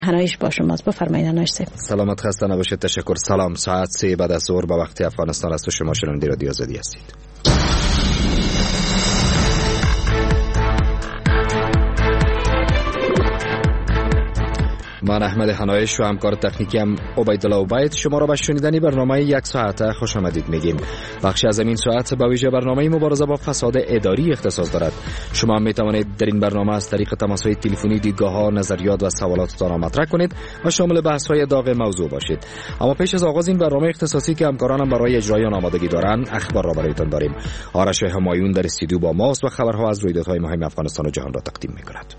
هنایش با شماست. بفرمایید هنایش صاحب. سلامت خسته نباشید. تشکر. سلام. ساعت 3 بعد از ظهر به وقت افغانستان است و شما شنونده رادیو آزادی هستید. من احمد هنایش و همکار تکنیکیم عبیدالله عبید شما را به شنیدن برنامه یک ساعته خوش آمدید میگیم. بخشی از این ساعت به ویژه برنامه مبارزه با فساد اداری اختصاص دارد. شما می توانید در این برنامه از طریق تماس‌های تلفنی دیدگاه‌ها، نظریات و سوالاتتان را مطرح کنید و شامل بحث‌های داغ موضوع باشید. اما پیش از آغاز این برنامه اختصاصی که همکارانم برای اجرای آن آمادگی دارند، اخبار را برایتان داریم. آرش همایون در استودیو با ماست و خبرها از رویدادهای مهم افغانستان و جهان را تقدیم می‌کند.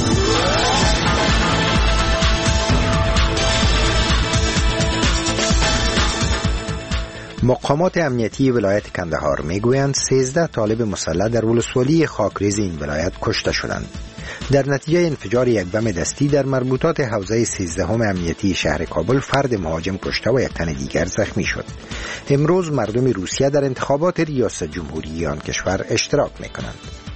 مقامات امنیتی ولایت کندهار میگویند 13 طالب مسلح در ولسوالی خاکریز این ولایت کشته شدند. در نتیجه انفجار یک بم دستی در مربوطات حوزه 13 امنیتی شهر کابل فرد مهاجم کشته و یک تن دیگر زخمی شد. امروز مردم روسیه در انتخابات ریاست جمهوری آن کشور اشتراک میکنند.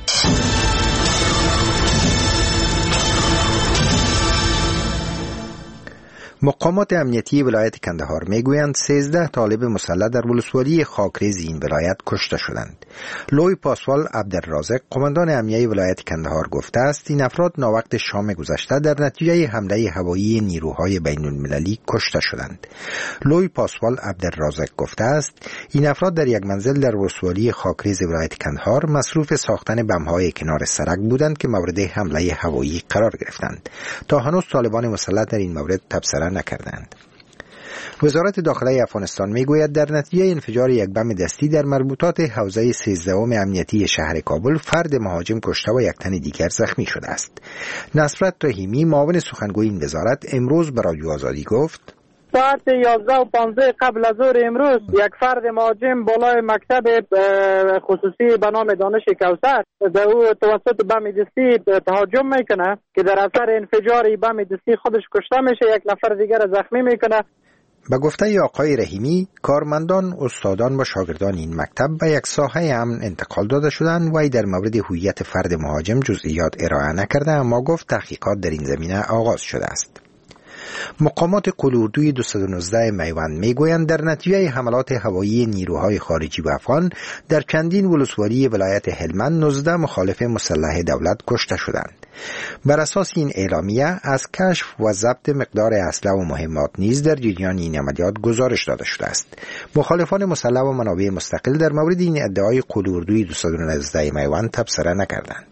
مقامات امنیتی ولایت کندهار میگویند 13 طالب مسلح در ولسوالی خاکریز این ولایت کشته شدند. لوی پاسوال عبدالرازق قماندان امنیتی ولایت کندهار گفته است این افراد ناوقت شام گذشته در نتیجه حمله هوایی نیروهای بین المللی کشته شدند. لوی پاسوال عبدالرازق گفته است این افراد در یک منزل در ولسوالی خاکریز ولایت کندهار مصروف ساختن بم‌های کنار سړک بودند که مورد حمله هوایی قرار گرفتند. تا هنوز طالبان مسلح در این مورد تبصره نکردند. وزارت داخله افغانستان میگوید در نتیجه انفجار یک بم دستی در مربوطات حوزه 13 امنیتی شهر کابل فرد مهاجم کشته و یک تن دیگر زخمی شده است. نصرت رحیمی معاون سخنگوی این وزارت امروز به رادیو آزادی گفت ساعت 11:15 قبل از ظهر امروز یک فرد مهاجم بالای مکتب خصوصی به نام دانش کوثر در او توسط بم دستی تهاجم میکنه که در اثر انفجار بم دستی خودش کشته میشه، یک نفر دیگر زخمی میکنه. به گفته آقای رحیمی کارمندان، استادان و شاگردان این مکتب به یک ساحه امن انتقال داده شدند و ای در مورد هویت فرد مهاجم جزئیات ارائه نکرده، اما گفت تحقیقات در این زمینه آغاز شده است. مقامات قلاردوی 219 میوند میگویند در نتیجه حملات هوایی نیروهای خارجی به افغان در چندین ولسوالی ولایت هلمند 19 مخالف مسلح دولت کشته شدند. بر اساس این اعلامیه از کشف و ضبط مقدار اسلحه و مهمات نیز در جریان این عملیات گزارش داده شده است. مخالفان مسلح و منابع مستقل در مورد این ادعای قلاردوی 219 میوند تبصره نکردند.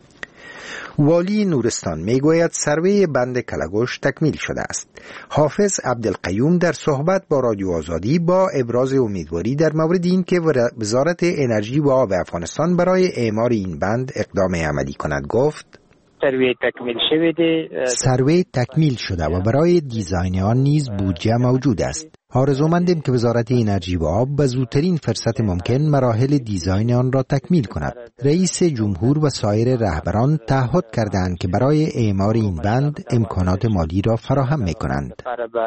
والی نورستان میگوید سروی بند کلگوش تکمیل شده است. حافظ عبدالقیوم در صحبت با رادیو آزادی با ابراز امیدواری در مورد این که وزارت انرژی و آب افغانستان برای اعمار این بند اقدام عملی کند گفت سروی تکمیل شده و برای دیزاین آن نیز بودجه موجود است. آرزومندیم که وزارت انرژی و آب به زودترین فرصت ممکن مراحل دیزاین آن را تکمیل کند. رئیس جمهور و سایر رهبران تعهد کردند که برای اعمار این بند امکانات مالی را فراهم می‌کنند.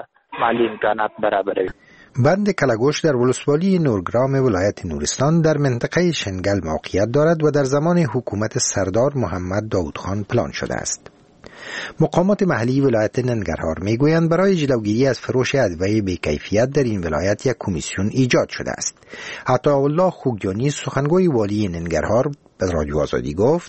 بند کلگوش در ولسوالی نورگرام ولایت نورستان در منطقه شنگل موقعیت دارد و در زمان حکومت سردار محمد داود خان پلان شده است. مقامات محلی ولایت ننگرهار میگویند برای جلوگیری از فروش ادویه بی‌کیفیت در این ولایت یک کمیسیون ایجاد شده است. عطاالله خوگجانی سخنگوی والی ننگرهار به رادیو آزادی گفت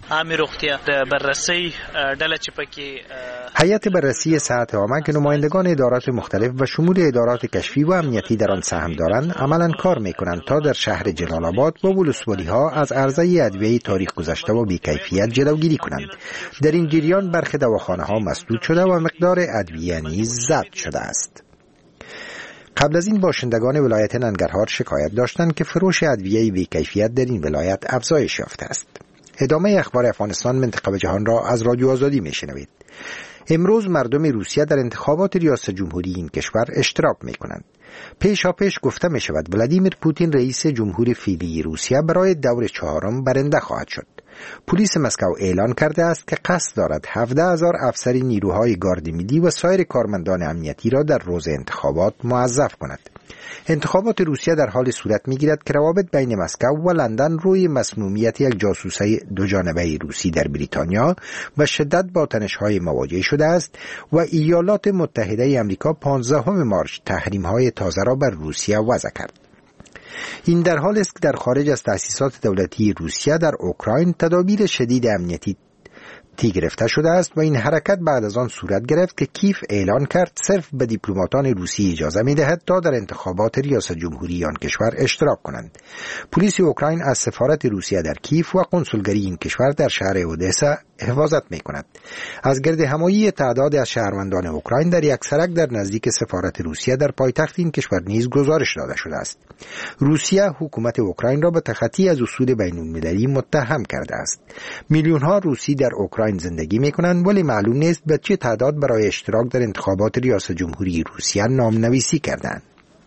هیئت بررسی صحت عامه که نمایندگان ادارات مختلف و شمول ادارات کشفی و امنیتی در آن سهم دارند عملاً کار میکنند تا در شهر جلال آباد و ولسوالی ها از عرضه ادویه تاریخ گذشته و بی‌کیفیت جلوگیری کنند. در این جریان برخی دواخانه ها مسدود شده و مقدار ادویه نیز ضبط شده است. قبل از این باشندگان ولایت ننگرهار شکایت داشتند که فروش ادویه بی‌کیفیت در این ولایت افزایش یافته است. ادامه اخبار افغانستان منطقه و جهان را از رادیو آزادی میشنوید. امروز مردم روسیه در انتخابات ریاست جمهوری این کشور اشتراک میکنند. پیشاپیش گفته می شود ولادیمیر پوتین رئیس جمهور فعلی روسیه برای دور چهارم برنده خواهد شد. پلیس مسکو اعلان کرده است که قصد دارد 17,000 افسر نیروهای گارد ملی و سایر کارمندان امنیتی را در روز انتخابات موظف کند. انتخابات روسیه در حال صورت می‌گیرد که روابط بین مسکو و لندن روی مسمومیت یک جاسوسه دو جانبه روسی در بریتانیا و شدت با تنش‌های مواجه شده است و ایالات متحده آمریکا 15 مارس تحریم‌های تازه را بر روسیه وضع کرد. این در حال است که در خارج از تأسیسات دولتی روسیه در اوکراین تدابیر شدید امنیتی گرفته شده است و این حرکت بعد از آن صورت گرفت که کیف اعلان کرد صرف به دیپلماتان روسی اجازه می‌دهد تا در انتخابات ریاست جمهوری آن کشور اشتراک کنند. پلیس اوکراین از سفارت روسیه در کیف و کنسولگری این کشور در شهر اودسا حفاظت می‌کند. از گردهمایی تعداد از شهروندان اوکراین در یک سرک در نزدیک سفارت روسیه در پایتخت این کشور نیز گزارش داده شده است. روسیه حکومت اوکراین را به تخطی از اصول بین‌المللی متهم کرده است. میلیون‌ها روسی در اوکراین زندگی می‌کنند ولی معلوم نیست به چه تعداد برای اشتراک در انتخابات ریاست جمهوری روسیه نام‌نویسی کردند.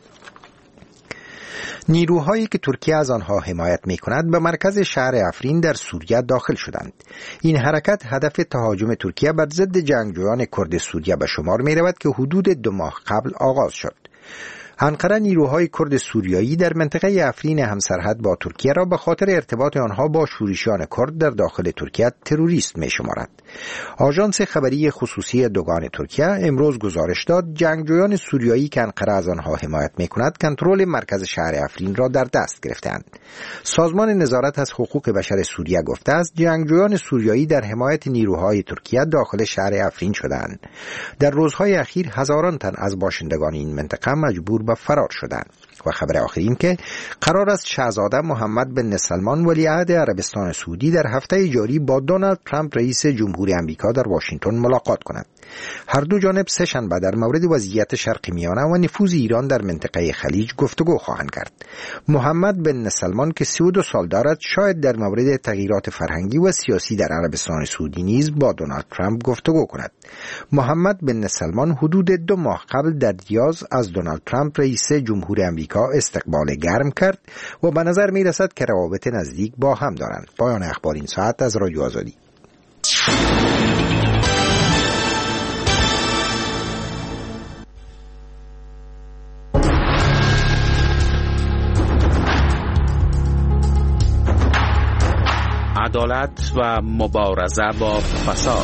نیروهایی که ترکیه از آنها حمایت می‌کند به مرکز شهر افرین در سوریه داخل شدند. این حرکت هدف تهاجم ترکیه بر ضد جنگجویان کرد سوریه به شمار می‌رود که حدود 2 ماه قبل آغاز شد. انقره نیروهای کرد سوریایی در منطقه افرین همسرحد با ترکیه را به خاطر ارتباط آنها با شورشیان کرد در داخل ترکیه تروریست می‌شمارد. آژانس خبری خصوصی دوگان ترکیه امروز گزارش داد جنگجویان سوریایی که انقره از آنها حمایت می‌کند کنترل مرکز شهر افرین را در دست گرفتند. سازمان نظارت از حقوق بشر سوریه گفته است جنگجویان سوریایی در حمایت نیروهای ترکیه داخل شهر افرین شدند. در روزهای اخیر هزاران تن از باشندگان این منطقه مجبور به فرار شدند. و خبر آخر این که قرار است شاهزاده محمد بن سلمان ولیعهد عربستان سعودی در هفته جاری با دونالد ترامپ رئیس جمهوری آمریکا در واشنگتن ملاقات کند. هر دو جانب سه شنبه در مورد وضعیت شرق میانه و نفوذ ایران در منطقه خلیج گفتگو خواهند کرد. محمد بن سلمان که 32 سال دارد شاید در مورد تغییرات فرهنگی و سیاسی در عربستان سعودی نیز با دونالد ترامپ گفتگو کند. محمد بن سلمان حدود 2 ماه قبل در ریاض از دونالد ترامپ رئیس جمهوری آمریکا استقبال گرم کرد و به نظر می رسد که روابط نزدیک با هم دارند. پایان اخبار این ساعت از رادیو آزادی. عدالت و مبارزه با فساد.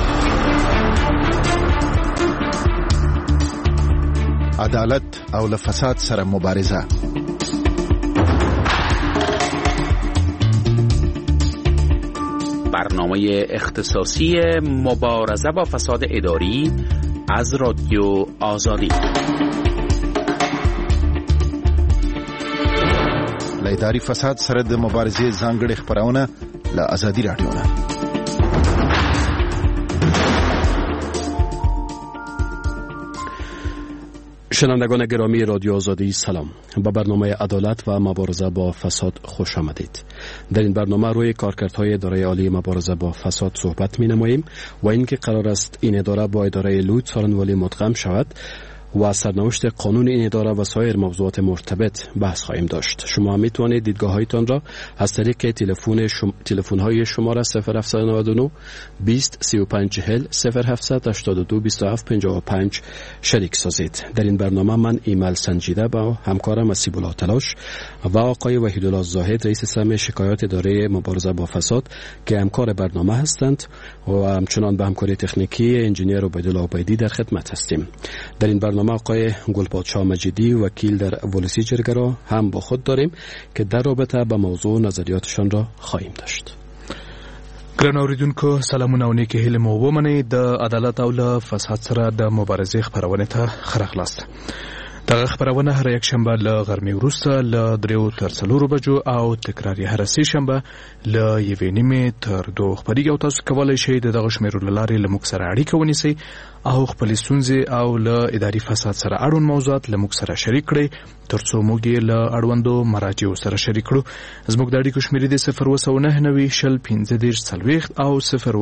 عدالت او له فساد سره مبارزه. برنامه اختصاصی مبارزه با فساد اداری از رادیو آزادی. له اداري فساد سره د مبارزې ځانګړې خبرونه له آزادي رادیو نه. شنوندگان گرامی رادیو آزادی سلام. با برنامه عدالت و مبارزه با فساد خوش آمدید. در این برنامه روی کارکردهای اداره عالی مبارزه با فساد صحبت می نماییم و اینکه قرار است این اداره با اداره لوت سالن‌والی مدغم شود و سرنوشت قانون این اداره و سایر موضوعات مرتبط بحث خواهیم داشت. شما میتوانید دیدگاه‌هایتان را از طریق تلفن‌های شماره 0799 20 35 40 0782 27 55 شریک سازید. در این برنامه من ایمل سنجیده با همکارم اسیب‌الله تلاش و آقای وحیدالله زاهد رئیس سهم شکایات اداره مبارزه با فساد که همکار برنامه هستند و همچنان به همکاری تکنیکی انجینیر عبیدالله عبیدی در خدمت هستیم. در این برنامه آقای گلپادشاه مجیدی وکیل در ولسی جرگه را هم با خود داریم که در رابطه با موضوع نظریاتشان را خواهیم داشت. ګران اوریدونکو سلامونه او نیکی هیله مو ومنئ. د عدالت او له فساد سره د مبارزې خبرونه ته ښه راغلاست. دغه خبرونه هر یک شنبه له غرمې وروسته له 3 تر 4 بجو او تکراری هر سه شنبه له 1:30 تر 2 خبري او تاسو کولای شئ دغه شمیرو لارې له موږ سره اړیکه ونیسئ او خپل ستونزې او له اداري فساد سره اړوند موضوعات له موږ سره شریک کړئ ترڅو موږ یې له اړوندو مراجعو سره شریک کړو. زموږ د اړیکو شمیرې د 02990 شل 15 او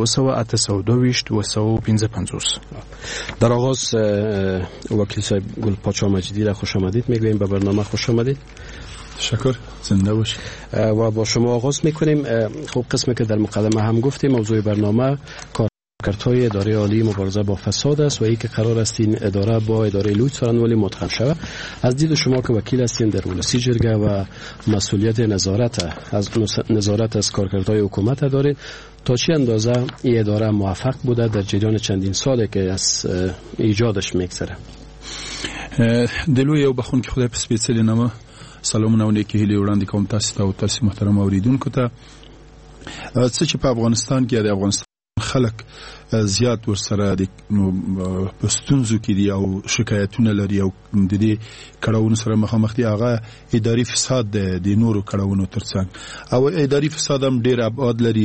02822 در آغاز وکیل صاحب گلپادشاه مجیدی را خوش آمدید میگوییم به برنامه. خوش آمدید. تشکر. زنده باشید. و با شما آغاز میکنیم. خب قسمی که در مقدمه هم گفتیم موضوع برنامه کارکردهای اداره عالی مبارزه با فساد است و ای که قرار است این اداره با اداره لوی څارنوالي متقن شود. از دید شما که وکیل هستین در ولسی جرگه و مسئولیت نظارت از کارکردهای حکومت دارید، تا چه اندازه این اداره موفق بوده در جریان چندین ساله که از ایجادش میگذره؟ دلو یو بخون که خدای په سپېڅلي نامه سلامونه او نیکې هیلې وړاندې کوم تاسو ته او تاسو محترم اوریدونکو ته. څه چې په افغانستان کې د افغانستان خلک زیات ورسره د ستونزو کې دي او شکایتونه لري او د دې کړهونو سره مخامخ دي، هغه اداري فساد د نورو کړهونو ترڅنګ او اداري فساد هم ډېر ابعاد لري.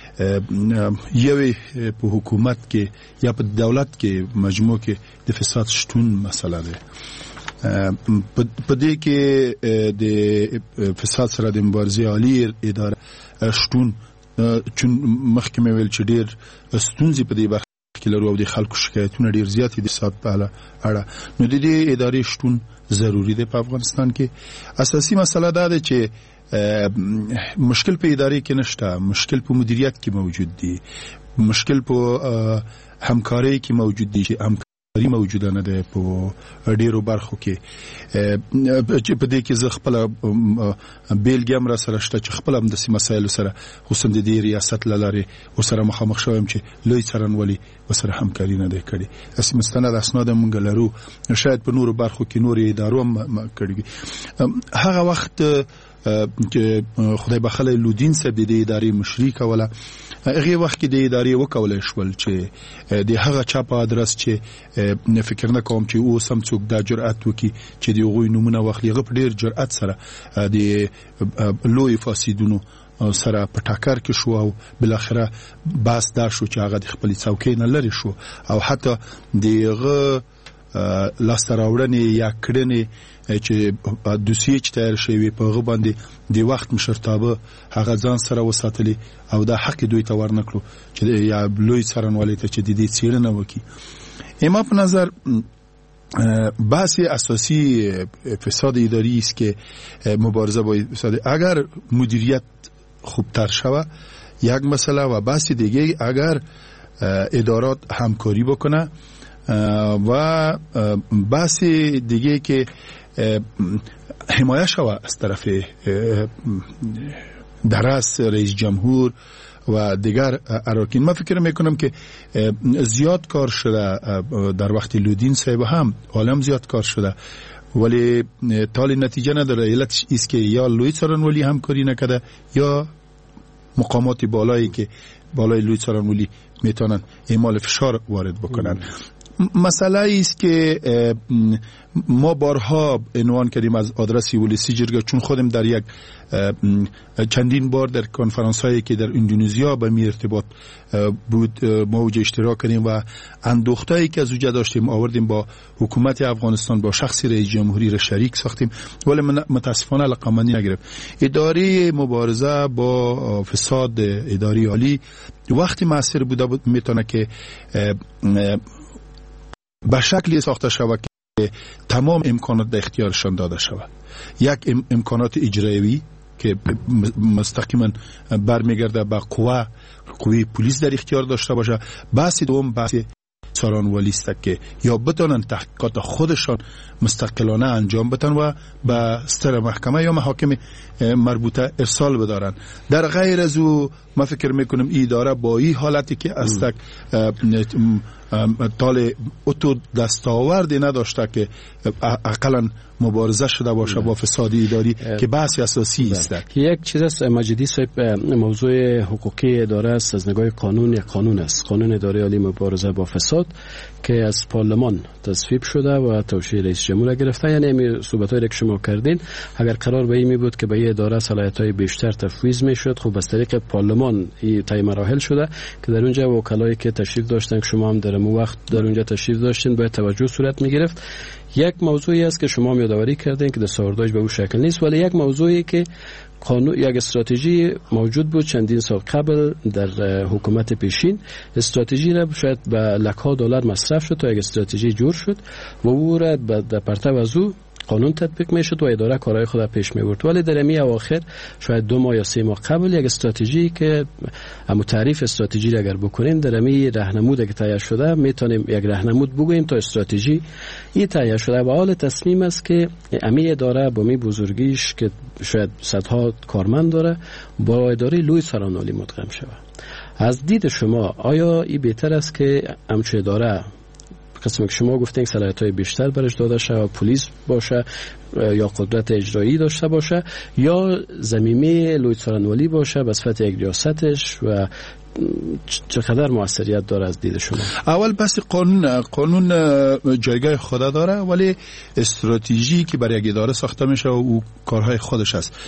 یوې په حکومت کې یا په دولت کې مجموع کې د فساد شتون مسله ده. په دې کې د فساد سره د مبارزې عالی اداره شتون چون مخکې مې ویل چې ډېر ستونزې په دې برخه کې لرو او د خلکو شکایتونه ډېر زیات دي فساد په اړه، نو د دې ادارې شتون ضروري دی په افغانستان کې. اساسي مسله دا ده چې مشکل په ادارې کې نشته، مشکل په مدیریت کې موجود دی، مشکل په همکارۍ کې موجود دی چې همکاري موجوده نه ده په ډیرو برخو کې. په دې کې زه خپل بیلګې هم را سره شته چې خپل هم داسې مسایلو سره خصوصا د دې ریاست له لارې ورسره مخامخ شوم چې لوی څارنوالي ورسره همکاري نه ده کړې. داسې مستند اسناد موږ لرو، شاید په نورو برخو کې نورې ادارو هم کړي. هغه وخت چې خدای بخله لودین صاحب د ادارې مشري کوله، هغه وخت کې د ادارې وکولای شول چې د هغه چا په ادرس چې فکر نه کوم چې اوس هم څوک دا جرأت وکړي چې د هغوی نومونه واخلي، هغه په ډېر جرأت سره د لوی فاسدونو سره په ټاکر کې شو او بالاخره بحث دا شو چې هغه د خپلې څوکۍ نه لرې شو او حتی د هغه لاسته راوړنې یا کړنې چې دوسیې چې تیار شوی په هغه باندې د وخت مشرتابه هغه ځان سره وساتلی او دا حق دوی ته ورنکړو چې یا لوی څارنوالۍ ته چې د دې څېړنه وکړي. اما په نظر بحث اساسی فساد اداری است که مبارزه با فساد اگر مدیریت خوبتر شوه یک مسئله و بحث دیگه اگر ادارات همکاری بکنه و بحث دیگه که حمایه شوه از طرف درس رئیس جمهور و دیگر اراکین. من فکر میکنم که زیاد کار شده در وقت لودین صاحب هم عالم زیاد کار شده ولی تالی نتیجه نداره. علتش ایست که یا لوی څارنوالي همکاری نکده یا مقامات بالایی که بالای لوی څارنوالي میتونن اعمال فشار وارد بکنن. مسئله ایست که ما بارها عنوان کردیم از آدرس ولسی جرگه، چون خودم در یک چندین بار در کنفرانس هایی که در اندونزیا به می ارتباط بود ما اوج اشتراک کردیم و اندوختایی که از اوجه داشتیم آوردیم با حکومت افغانستان، با شخص رئیس جمهوری را شریک ساختیم ولی متاسفانه لقمانی نگرفت. اداره مبارزه با فساد اداری عالی وقتی مؤثر بوده میتونه که به شکلی ساخته شود که تمام امکانات در اختیارشان داده شود. یک امکانات اجرایی که مستقیما برمیگرده به قوه پلیس در اختیار داشته باشه. بحث دوم بحث څارنوالي است که یا بتونن تحقیقات خودشان مستقلانه انجام بدن و به ستر محکمه یا محاکم مربوطه ارسال بدارن. در غیر از او ما فکر میکنم این اداره با این حالتی که استک تال اتو دستاوردی نداشته که اقلا مبارزه شده باشه با فساد اداری که بحث اساسی است. یک چیز است مجدی صاحب، موضوع حقوقی اداره است از نگاه قانون. یک قانون است، قانون اداره عالی مبارزه با فساد که از پارلمان تصویب شده و توشیح رئیس جمهور گرفته. یعنی این صحبتایی که شما کردین اگر قرار به این بود که به این اداره صلاحیت‌های بیشتر تفویض میشد، خب از طریق پارلمان این طی مراحل شده که در اونجا وکلایی که تشریف داشتن که شما هم در اون وقت در اونجا تشریف داشتین باید توجه صورت میگرفت. یک موضوعی است که شما یادآوری کردین که دستاوردش به اون شکل نیست، ولی یک موضوعی که قانون یک استراتژی موجود بود چندین سال قبل در حکومت پیشین. استراتژی را شاید به لک‌ها دلار مصرف شد تا یک استراتژی جور شد و او را در پرتو از او قانون تطبیق میشد و اداره کارهای خود پیش میبرد. ولی در این اواخر شاید 2 ماه یا 3 ماه قبل یک استراتژی که تعریف استراتژی را اگر بکنیم در این راهنمود که تهیه شده میتونیم یک راهنمود بگوییم تا استراتژی این تهیه شده و حال تصمیم است که امی اداره با می بزرگیش که شاید صدها کارمند داره با اداره لوی سرانولی مدغم شود. از دید شما آیا این بهتر است که همچون اداره قسمی که شما گفتین صلاحیت‌های بیشتر برش داده شه و پلیس باشه یا قدرت اجرایی داشته باشه یا ضمیمه لوی سرانولی باشه به صفت یک ریاستش و چقدر موثریت داره از دید شما؟ اول بس قانون جایگاه خود داره ولی استراتژی که برای یک اداره ساخته میشه و کارهای خودش است.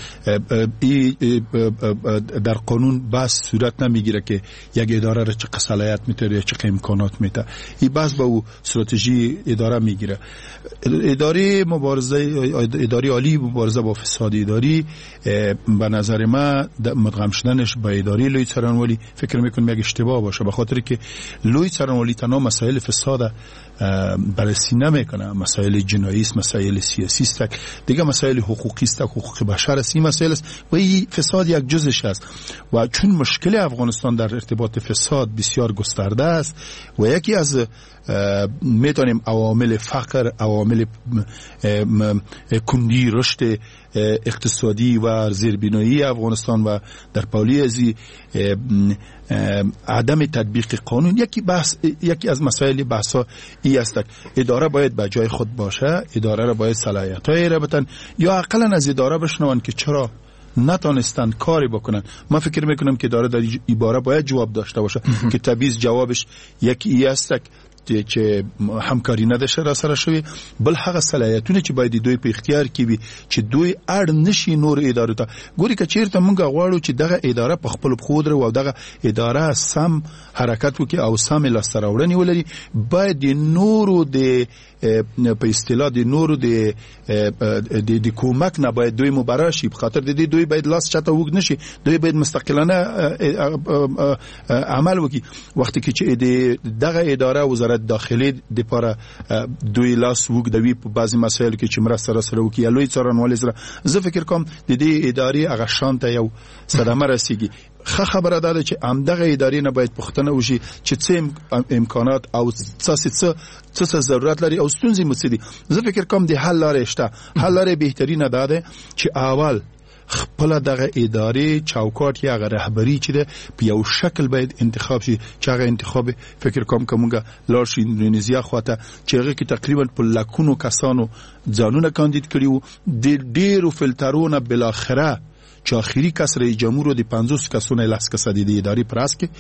در قانون بس صورت نمیگیره که یک اداره را چه صلاحیت میده یا چه امکانات میده. این بس با او استراتژی اداره میگیره. اداره عالی مبارزه با فساد اداری به نظر من مدغم شدنش با اداره لوی سرانولی فکر میکنم یک اشتباه باشه، به خاطر که لوی سرانولی تنها مسائل فساد بررسی نمیکنه، مسائل جنایی است، مسائل سیاسی است، دیگه مسائل حقوقی است، حقوق بشر است، این مسائل است و این فساد یک جزش است و چون مشکل افغانستان در ارتباط فساد بسیار گسترده است و یکی از میتونیم عوامل فقر، عوامل کندی رشد اقتصادی و زیربنایی افغانستان و در پالی ازی عدم تطبیق قانون یکی از مسائل بحثا ای است. اداره باید به جای خود باشه، اداره را باید صلاحیت‌های را بدن یا اقلا از اداره بشنون که چرا نتانستند کاری بکنن. من فکر میکنم که اداره در این باره باید جواب داشته باشه که تبعیض جوابش یکی ای است چې همکاری ندشه را سره شوی، بل هغه صلاحیتونه چې باید دوی په اختیار کې وي چې دوی اړ نشي نور ادارو ته. ګوري که چیرته مونږ غواړو چې دغه اداره په خپل پښو درو او دغه اداره سم حرکت وکړي او سم لاسته راوړنې ولري، باید د نورو د په اصطلاح د نورو د کومک نه باید دوی مبرا شي، په خاطر د دې دوی باید لاس چاته وګ نشي، دوی باید مستقلانه عمل وکړي. وختي کې چې دغه اداره وزارت داخلي د لپاره دوی لاس وګدوي په بعضي مسایلو کې چې مرسته را سره وکړي، لوی څارنوالي سره زه فکر کوم د دې ادارې هغه شانته یو صدمه رسیږي. خبره ده چې همدغه ادارې نه باید پوښتنه وشي چې څه امکانات او څه ضرورت لري او ستونزې مڅدي. زه فکر کوم د حل لارې شته. حل لارې بهترینه ده چې اول خپل دغه ادارې چوکاټ یا رهبری چې ده په یو شکل باید انتخاب شي، چې هغه انتخاب فکر کوم کومه لارش اندونیزیا خواته چې هغه کې تقریبا په لکونو کسانو ځانونه کاندید کړیو د ډیرو فلټرونه بالاخره چې اخیری کس رئیس جمهور د 50 کسونه لاس کسادي د ادارې پراس کې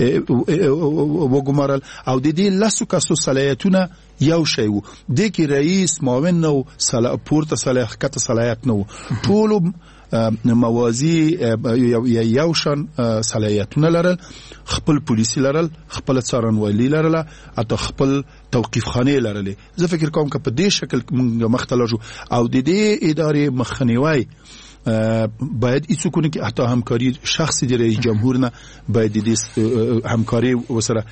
وګمارل او د دې لاسو کسو صلاحیتونه یو شی وو، د کې رئیس معاون نو پورته صلاحیت نو ټول موازی یو شان صلاحیتونه لرل، خپل پولیسي لرل، خپل څارنوالي لرل، اته خپل توقیف خانه لرل. زه فکر کوم که په دې شکل مختلف او د دې ادارې مخنیوي باید ایسو کنه که حتی همکاری شخصی در رئیس جمهور نه باید همکاری وسره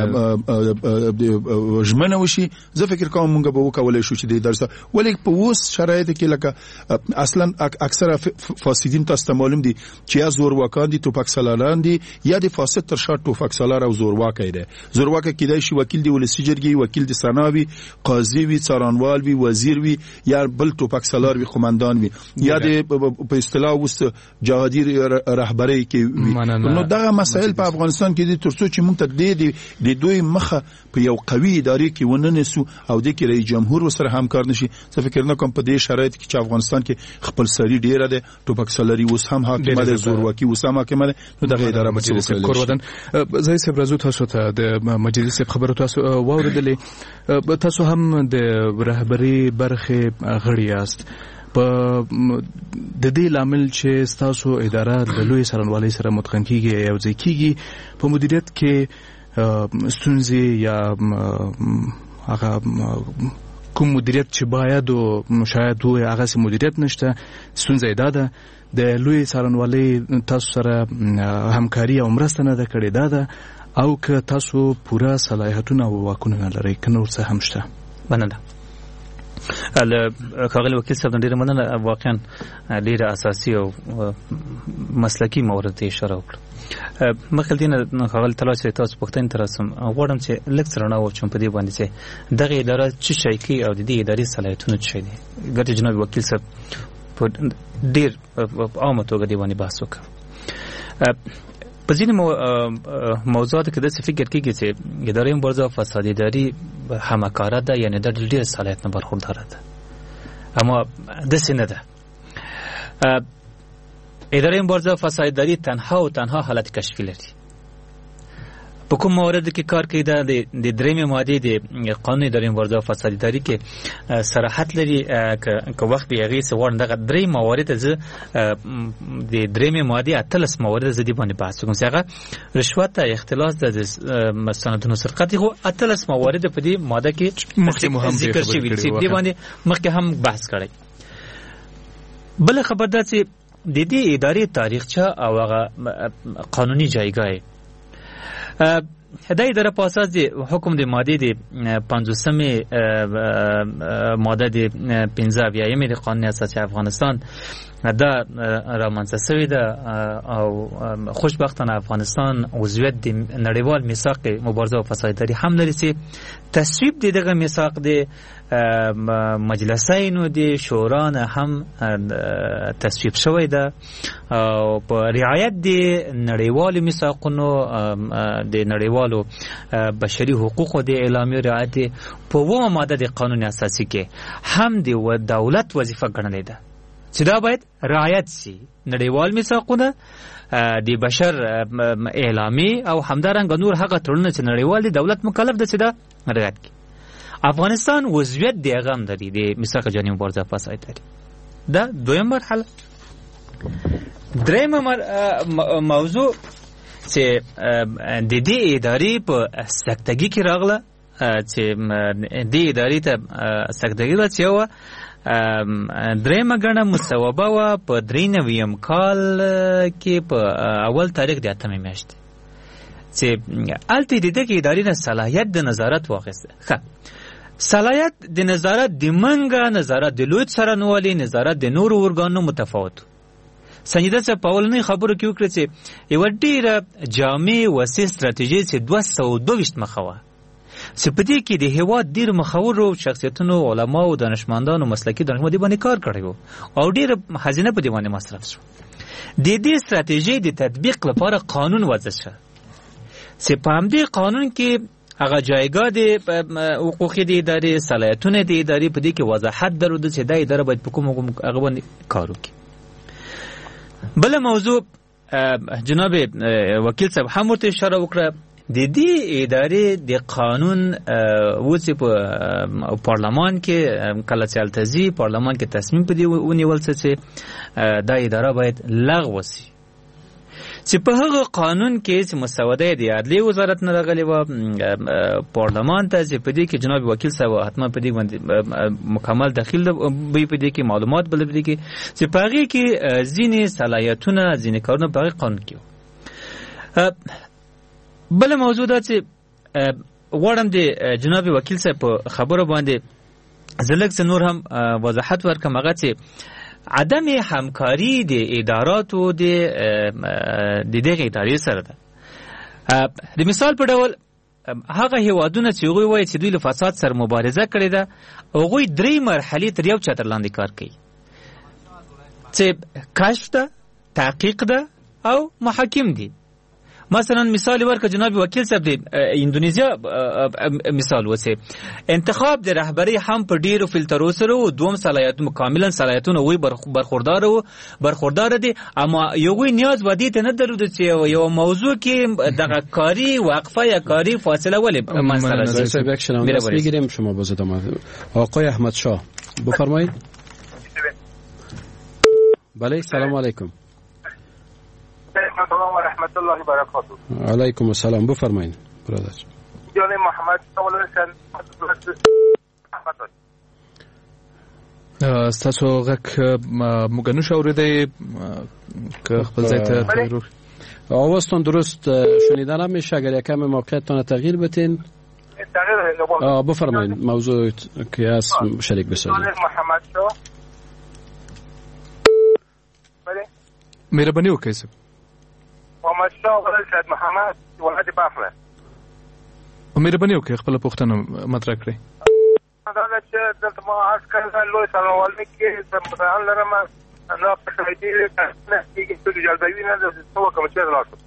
ژمنه وشي. زه فکر کوم مونږ به وکولای شو چې د درسه ولی په اوس شرایط کې لکه اصلا اکثره فاسدین تاسو معلوم دي چې یا زورواکان دي، توپک سالاران دي، یا د فاسد تر شا توپک سالار او زورواک دی. زورواک کېدای شي وکیل دی ولسی جرګي، وکیل د سناوي، قاضي وي، څارنوال وي، وزیر وي، یا بل توپک سالار وي، قومندان وي، یا د په اصطلاح وست جهادي رهبری کې نو دغه مسائل په افغانستان کې دي ترڅو چې موږ ته د دوی مخه په یو قوي ادارې کې وننسو او د کې رئیس جمهور وسره همکار نشي. څه فکر نه کوم په دې شرایط کې چې افغانستان کې خپل سری ډیره ده، توپک سالاری اوس هم حاکم ده، زورواکي اوس هم حاکم ده، نو دغه اداره به څه وکړي. کوردن زای صاحب راځو تاسو ته د مجلس خبرو تاسو واوریدلې، تاسو هم د رهبری برخه غړي یاست. په د دې لامل چې تاسو اداره د لوی سرانوالۍ سره متقن کیږي او ځکیږي په مدیریت کې ستونزې یا هغه کوم مدیریت چې باید او شاید وي هغه سي مدیریت نشته، ستونزه ده د لوی سرانوالۍ تاسو سره همکاري او مرسته نه ده کړې ده او که تاسو پوره صلاحیتونه او واکونه نه لرئ کنه ورڅ هم شته. مننه. ښاغلي وکیل صاحب ډېره مننه، واقعا ډېره اساسي او مسلکي مورد ته اشاره وکړه. مخکې دې نه ښاغلي طلحه چې تاسو پوښتنې ته راسم غواړم چې لږ څه رڼا واچوم په دې باندې چې دغه اداره څه شی کوي او د دې ادارې صلاحیتونه څه شی دي. ګټې جناب وکیل صاحب په ډېر عامه توګه دې باندې بحث وکړه. په ځینې موضوعاتو کې داسې فکر کېږي چې ادارې مبارزه فساد اداري همکاره ده، یعنې دا ډېر صلاحیت نه برخورداره ده، اما داسې نه ده. ادارې مبارزه فساد اداري تنها او تنها حالت کشفي لري. په کوم موارد کې کار کوي دا د درېمې مادې د قانون ادارې مبارزه فساد اداري کې صراحت لري. که وخت به هغې څه غواړم دغه درې موارد زه د درېمې مادې 18 موارد زه دې باندې بحث وکړم چې هغه رشوت ته، اختلاس ده، د مستندونو سرقت خو 18 موارد په دې ماده کې ذکر شوي چې دې باندې مخکې هم بحث کړی. بله خبر ده چې د دې ادارې تاریخچه او هغه قانوني جایګاه دا اداره په اساس د حکم د ماده د 50مې ماده د 15 د قانون اساسي افغانستان دا رامنځته شوې ده او خوشبختانه افغانستان عضویت د نړیوال میثاق مبارزه او فساد اداري هم لري چې تصویب دغه میثاق د مجلسینو د شورا نه هم تصویب شوی ده او په رعایت د نړیوالو میثاقونو د نړیوالو بشري حقوقو د اعلامیې رعایت په 2 ماده د قانون اساسي کې هم د دولت وظیفه ګڼلې ده چې دا باید رعایت شي. نړیوال میثاقونه د بشر اعلامیې او همدارنګه نور هغه تړونونه چې نړیوال د دولت مکلف ده چې دا رعایت کړي. افغانستان عضویت د هغه هم لري د میثاق جهاني مبارزه فساد اداري. دا دویم مرحله. درېیمه موضوع چې د دې ادارې په سکتګي کې راغله چې دې ادارې ته سکتګي راځي درېیمه ګڼه مصوبه وه په 93 کال کې په اول تاریخ د 8مې میاشتې چې هلته د دغې ادارې نه صلاحیت د نظارت واخیسته. ښه صلاحیت د نظارت د منګه نظارت د لوی څارنوالي نظارت د نورو ارګانونو متفاوت. سنجیده صاحب په اولنۍ خبرو کې وکړه چې یوه ډېره جامع وسیع ستراتیژي چې 222 مخه وه چې په دې کې د هېواد ډېرو مخورو شخصیتونو علماو دانشمندانو مسلکي دانشمندانو دې باندې کار کړی و او ډېره خزینه په دې باندې مصرف شو. د دې ستراتیژۍ د تطبیق لپاره قانون وضع شو چې په همدې قانون کې هغه جایګاه د حقوقي د ادارې صلاحیتونه د ادارې په دې کې وضاحت درلوده چې دا اداره باید په کوم هغه باندې کار وکړي. بله موضوع جناب وکیل صاحب هم ورته اشاره وکړه د دې ادارې د قانون اوس په پارلمان کې کله چې التزي پارلمان کې تصمیم په دې ونیول چې دا اداره باید لغوه شي چې په هغه قانون کې چې مسوده د عدلیې وزارت نه راغلی و پارلمان ته چې په دې کې جناب وکیل صاحب حتما په دې باندې مکمل داخل به په دې کې معلومات بل دي کې چې په هغه کې ځینې صلاحیتونه ځینې کارونه په قانون کې بل موضوع دا چې غواړم د جناب وکیل صاحب په خبرو باندې زلک نور هم وضاحت ورکړم هغه چې عدم همکاری د اداراتو د دغه ادارې سره ده. د مثال په ډول هغه هیوادونه چې هغوی وایي چې دوی له فساد سره مبارزه کړې ده هغوی 3 مرحلې تر یو چتر لاندې کار کوي چې کشف ده، تحقیق ده او محاکم دي. مثلا مثال ورکړه جناب وکیل صاحب د اندونیزیا مثال وسه انتخاب د رهبری هم په ډیرو فلټرو سره او دوم صلاحیت مکملا صلاحیتونه وي برخوردار دي اما یوه نیاز ودی ته نه درود چې یو موضوع کې دغه کاری وقفه یا کاری فاصله ولې مسئله صاحب یک شنونده بگیریم شما باز ادامه. آقای احمد شاه بفرمایید. بله سلام علیکم. سلام و رحمت الله و برکاته. علیکم السلام بفرمایید برادر. جان محمد اولشن ستاسو غک مگنو شوریده که خپل ځای ته آوازتون درست شنیده نمیشه، اگر یکم موقعیتتان تغییر بتین. تغییر بفرمایید موضوع که از شریک بسازید. محمد شو بله مهرباني وکړئ صاحب. محمد شو ولد سید محمد ولادت بافله. مهرباني وکړئ خپل پوښتنه مطرح کړئ. دا چې دلته ما عرض کړل لوی سلاموالي کې د متعال لرم نو په دې نه کې څه جلبوي نه څه کوم چې راځي.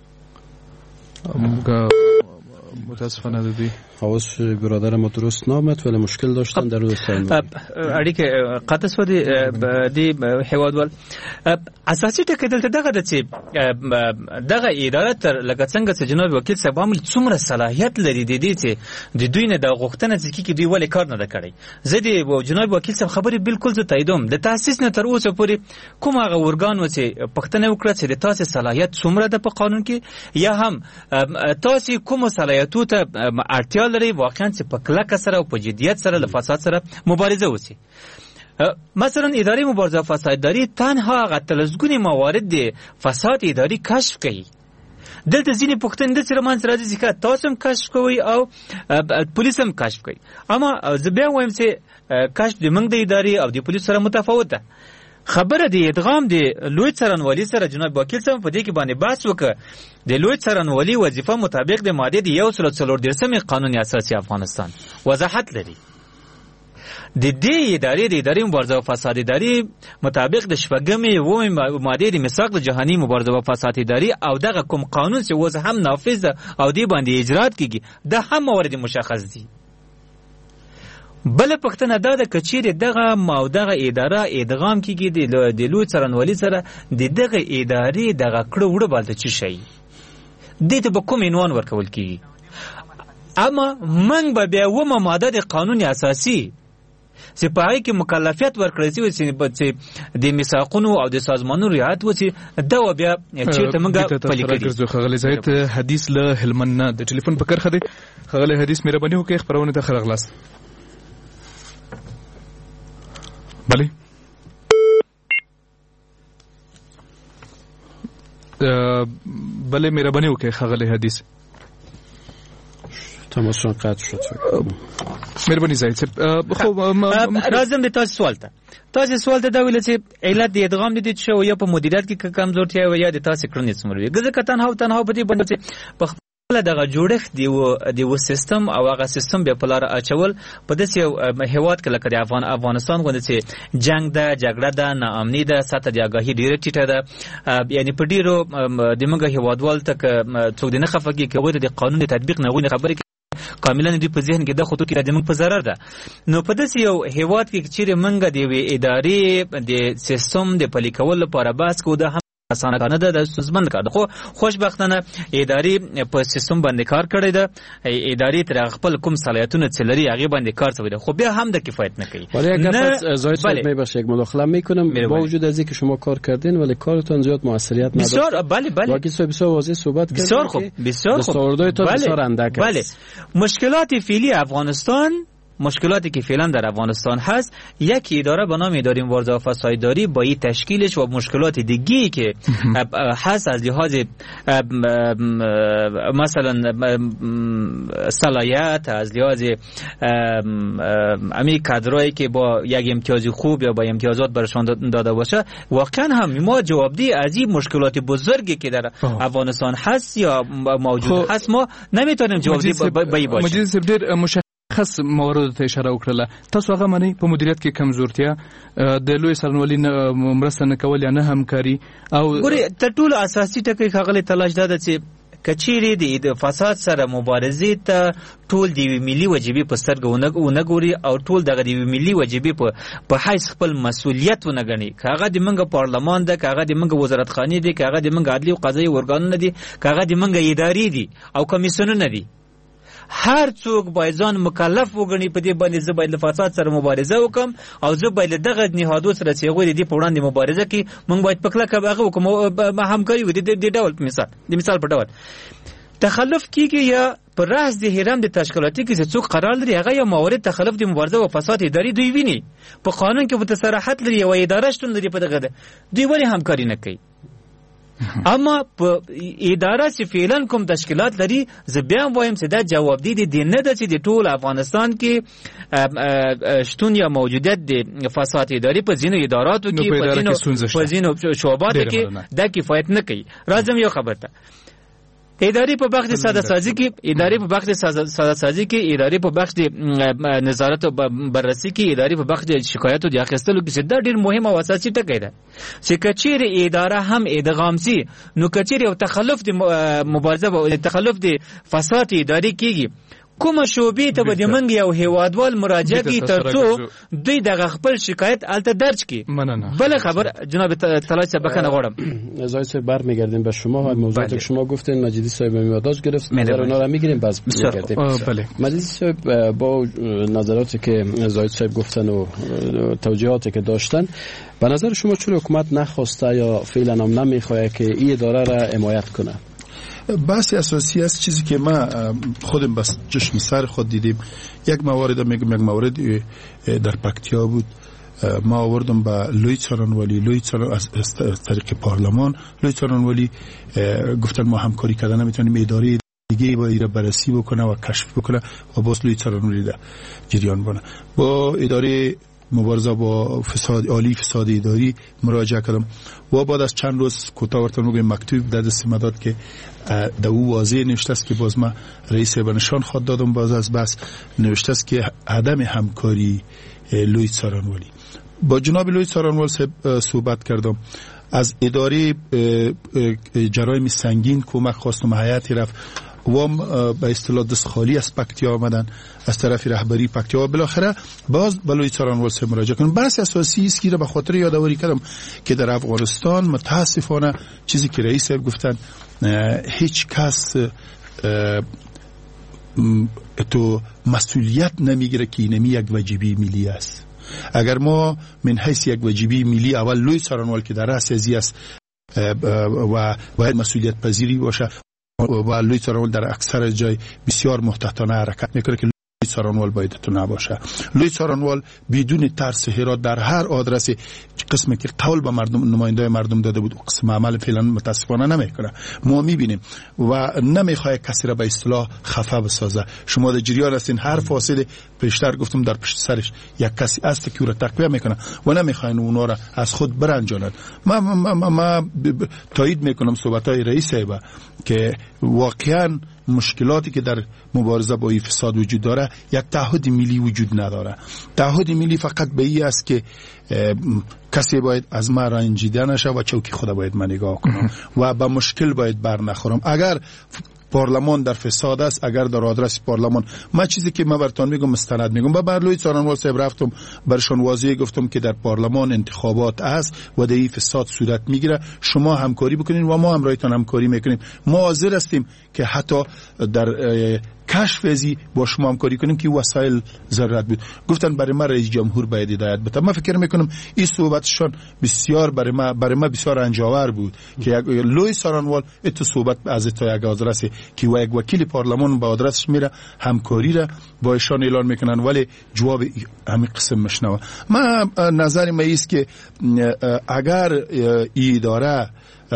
متاسفانه دوی حواس برادر ما درست نامد ولی مشکل داشتن در روز سرمایه اړیکه قطع سو دی هیوادوال اساسي ټکی دلته دغه د چې دغه اداره تر لکه څنګه چې جناب وکیل صاحب عامل څومره صلاحیت لري د دې چې د دوی نه د غوښتنه چې دوی ولې کار نه ده کړی. زه د جناب وکیل صاحب خبرې بالکل زه تاییدوم. د تاسیس نه تر اوسه پورې کوم هغه ورګان و چې پښتنه وکړه چې د تاسو صلاحیت څومره ده په قانون کې یا هم تاسو کوم صلاحیتو ته اړتیا لري واقعا چې په کلکه سره او په جدیت سره له فساد سره مبارزه وشي. مثلا اداري مبارزه فسادداري تنها هغه تلزګونی موارد دي فساد اداري کشف کوي. دلته ځینې پوښتنې د سره مان سره راځي چې تاسو هم کشف کوي او پولیس هم کشف کوي. اما زه بیا وایم چې کشف د موږ د اداري او د پولیس سره متفاوت ده. خبره د ادغام د لوی څارنوالي سره جناب وکیل صاحب په دې کې باندې بحث وکړ. د لوی څارنوالي وظیفه مطابق د ماده 143 قانون اساسي افغانستان وضاحت لري. د دې ادارې مبارزه او فساد اداري مطابق د شپږمې و ماده د میثاق د جهانی مبارزه او فساد اداري او دغه کوم قانون چې اوس هم نافذ ده او دی باندې اجرات کیږي د هم موارد مشخص دي. بل پښتنه دا د کچیر دغه دغه اداره ادغام کیږي د لوی څارنوالي سره د دغه ادارې دغه کړه وړه بالته چی شي دې ته به کوم عنوان ورکول کیږي. اما من به بیا و ماده د قانون اساسي چې په هغه کې مکلفیت ورکړل شي چې د میثاقونو او د سازمانونو رعایت وشي دا بیا چیرته موږ پلي کړی. خغل زید حدیث له هلمند د ټلیفون په کرخه دی. خغل حدیث مهرباني وکړئ خبرونه ته خرغلاس. بله بله مهرباني وکړئ خغل حدیث. تماسون قطع شد. مهرباني زید خب راځم د تاسو سوال ته. تاسو سوال ته دا ویل چې علت د ادغام دي چې یا په مدیریت کې کمزورتیا او یا د تاسو کړنې څومره ګزه تنها په دې باندې په دغه جوړښت دی و سیستم او هغه سیستم به په لار اچول په داسې هیواد کې لکه د افغانستان غوندې چې جنگ ده جګړه ده ناامني ده سطح د آگاهي ډیره ټیټه ده. یعنی په ډیرو د موږ هیوادوال ته څوک نه خفګي کوي د قانون تطبیق نه غوښنه خبرې کاملا دې په ذهن کې د خطو کې د موږ په ضرر ده. نو په داسې یو هیواد کې چې موږ د ادارې د سیستم د پلي کولو لپاره بحث کوو د اسانه کنه ده د سوزمند کار خو خوشبختانه اداري په سیستم باندې کار کړی ده. اداري تر خپل کوم صلاحیتونه چلري هغه باندې کار کوي خو بیا هم د کفایت نه کوي. ولی اگر زاید صاحب میباشه یک مداخله میکنم با وجود از اینکه شما کار کردین ولی کارتون زیاد موثریت نداره. بسیار بله وکیل صاحب بسیار واضح صحبت کردین. بسیار خوب بسیار خوب. بسیار اندک است. مشکلات فعلی افغانستان مشکلاتی که فعلا در افغانستان هست یک اداره به نام اداره مبارزه با فسادداری با این تشکیلش و مشکلات دیگه‌ای که هست از لحاظ مثلا صلاحیت از لحاظ امی کادرایی که با یک امتیاز خوب یا با امتیازات برشان داده باشه واقعا هم ما جوابدهی از این مشکلات بزرگی که در افغانستان هست یا موجود هست ما نمیتونیم جوابدهی باشیم. خاص موارد ته اشاره وکړه. تاسو هغه معنی په مدیریت کې کمزورتیا د لوی سرنوالي مرسته نه کول یا نه همکاري او ګوري ته ټول اساسي ټکی خغلی تلاش ده چې کچيري د فساد سره مبارزه ته ټول دی ملي وجيبي په سترګو ګوري او ټول دغه دی ملي وجيبي په حیث خپل مسولیت ونګني. کاغه د منګه پارلمان ده کاغه د منګه وزارت خاني دي کاغه د منګه عدلي او قضایي ورګانونه دي کاغه د منګه اداري دي او کمیسیونونه دي. هر څوک باید ځان مکلف وګڼي په دې باندې زه باید له فساد سره مبارزه وکم او زه باید دغه نهادو سره چې هغوی د دې په وړاندې مبارزه کوي موږ باید په کلکه هغه وکړو همکاري وکړو د ډول د مثال په ډول تخلف کیږي یا په راس د هرم د تشکیلاتي کې چې څوک قرار لري هغه یا موارد تخلف د مبارزه او فساد اداري دوی ویني په قانون کې په صراحت لري او اداره شتون لري په دغه دوی ولې همکاري نه کوي. اما په اداره چې فعلا کوم تشکیلات لري زه بیا وایم چې دا جوابدی دي نه ده چې د ټول افغانستان کې شتون یا موجودیت د فساد اداري په ځینو اداراتو کې په ځینو شعباتو کې دا کفایت نه کوي. راځم یو خبر ته. اداري په بخش ساده سازی کې اداري په بخش ساده سازی کې اداري په بخش نظارت او بررسي کې اداري په بخش شکایت او اخیستلو کې دا ډیر مهم او اساسي ټکی ده چې کچېر اداره هم ادغام سي نو کچېر او تخلف د مبارزه او تخلف د فساد اداري کېږي کومه شوبې ته به د منګ یو هیوادوال مراجعه کوي ترڅو دوی دغه خپل شکایت الته درج کړي. بله خبر جناب طلای صاحب بخنه غواړم زاید صاحب برمیگردیم به شما. موضوعاتی که شما گفتین مجیدی صاحب یادداشت گرفت نظر اونا رو میگیریم باز میگردیم. بله مجیدی صاحب با نظراتی که زاید صاحب گفتن و توجیهاتی که داشتن به نظر شما چون حکومت نخواسته یا فعلا هم نمیخواد که این اداره را حمایت کنه؟ بحث اساسی است چیزی که ما خودم بس چشم سر خود دیدیم. یک موارد میگم یک مورد در پکتیا بود. ما آوردم با لوی څارنوالی از طریق پارلمان لوی څارنوالی گفتن ما همکاری کردن نمیتونیم اداره دیگه با ایره بررسی بکنه و کشف بکنه و باز لوی څارنوالی در جریان بانه. با اداره مبارزه با فساد عالی فساد اداری مراجعه کردم و بعد از چند روز کوتاه ورته میگم مکتوب در دست ما داد که در او واضح نوشته است که باز ما رئیس به نشان خود دادم باز از بس نوشته است که عدم همکاری لوی څارنوالی. با جناب لوی څارنوال صحبت کردم. از اداره جرایم سنگین کمک خواستم، هیئتی رفت وام به اصطلاح دست خالی از پکتیا آمدن از طرف رهبری پکتیا و بالاخره باز به لوی څارنوال مراجعه کردم. بحث اساسی است که به خاطر یادآوری کردم که در افغانستان متاسفانه چیزی که رئیس صاحب گفتن هیچ کس تو مسئولیت نمیگیره که اینمی یک واجبی ملی است. اگر ما من حیث یک واجبی ملی اول لوی څارنوال که در رأس ازی است و باید مسئولیت پذیری باشه و لوی څارنوال در اکثر جای بسیار محتاطانه حرکت میکنه که لوی څارنوال باید تو نباشه. لوی څارنوال بدون ترس حرات در هر آدرس قسمی که قول به مردم نماینده مردم داده بود قسم عمل فعلا متاسفانه نمیکنه. ما میبینیم و نمیخواد کسی را به اصطلاح خفه بسازه. شما در جریان هستین هر فاصله پیشتر گفتم در پشت سرش یک کسی است که او را تقویه میکنه و نمیخواین اونا را از خود برنجانند. ما تایید میکنم صحبتهای رئیس صاحب که واقعا مشکلاتی که در مبارزه با این فساد وجود داره یک تعهد ملی وجود نداره. تعهد ملی فقط به این است که کسی باید از ما رنجیده نشه و چوکی خود باید من نگاه کنم و با مشکل باید بر نخورم. اگر پارلمان در فساد است، اگر در آدرس پارلمان ما چیزی که ما براتون میگم مستند میگم و بر لوی څارنوال صاحب رفتم برشون واضح گفتم که در پارلمان انتخابات است و در این فساد صورت میگیره، شما همکاری بکنین و ما همراهتون همکاری میکنیم. ما حاضر هستیم که حتی در کشف ازی با شما همکاری کنیم که وسایل ضرورت بود. گفتن برای ما رئیس جمهور باید هدایت بده. من فکر میکنم این صحبتشون بسیار برای ما بسیار رنجاور بود که لوی څارنوال ات صحبت از تا یک آدرس که یک وکیل پارلمان به آدرسش میره همکاری را با ایشان اعلان میکنن ولی جواب همین قسم مشنوه. من نظر من است که اگر این اداره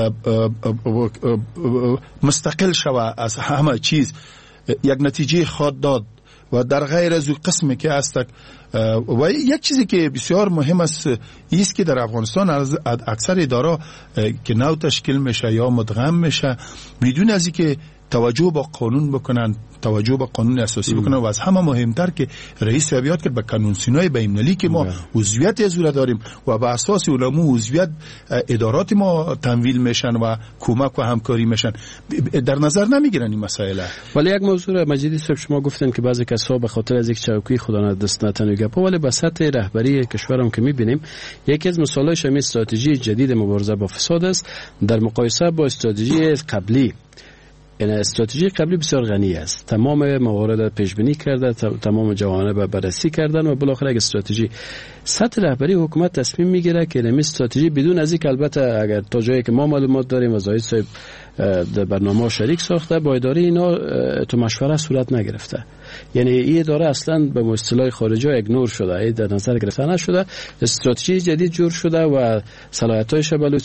مستقل شوه از همه چیز یک نتیجه خود داد و در غیر از قسمی که است و یک چیزی که بسیار مهم است است که در افغانستان اکثر اداره که نو تشکیل میشه یا مدغم میشه بدون از اینکه توجه با قانون بکنن، توجه با قانون اساسی بکنن و از همه مهمتر که رئیس بیاد کرد به قانون سینای بین‌المللی که ما عضویت از او داریم و به اساس اونمو عضویت ادارات ما تمویل میشن و کمک و همکاری میشن در نظر نمیگیرن این مسائل. ولی یک موضوع مجیدی صاحب شما گفتن که بعضی کسا به خاطر از یک چوکی خدا ندست نتن گپ ولی به سطح رهبری کشورم که میبینیم یکی از مسائلش همین استراتژی جدید مبارزه با فساد است در مقایسه با استراتژی قبلی. یعنی استراتژی قبلی بسیار غنی است، تمام موارد پیش بینی کرده، تمام جوانب بررسی کردن و بالاخره یک استراتژی سطح رهبری حکومت تصمیم میگیره که این استراتژی بدون از اینکه البته اگر تا جایی که ما معلومات داریم و زاید صاحب در برنامه شریک ساخته با اداره اینا تو مشوره صورت نگرفته. یعنی این اداره اصلا به اصطلاح خارجی ایگنور شده، در نظر گرفته نشده، استراتژی جدید جور شده و صلاحیت‌هایش به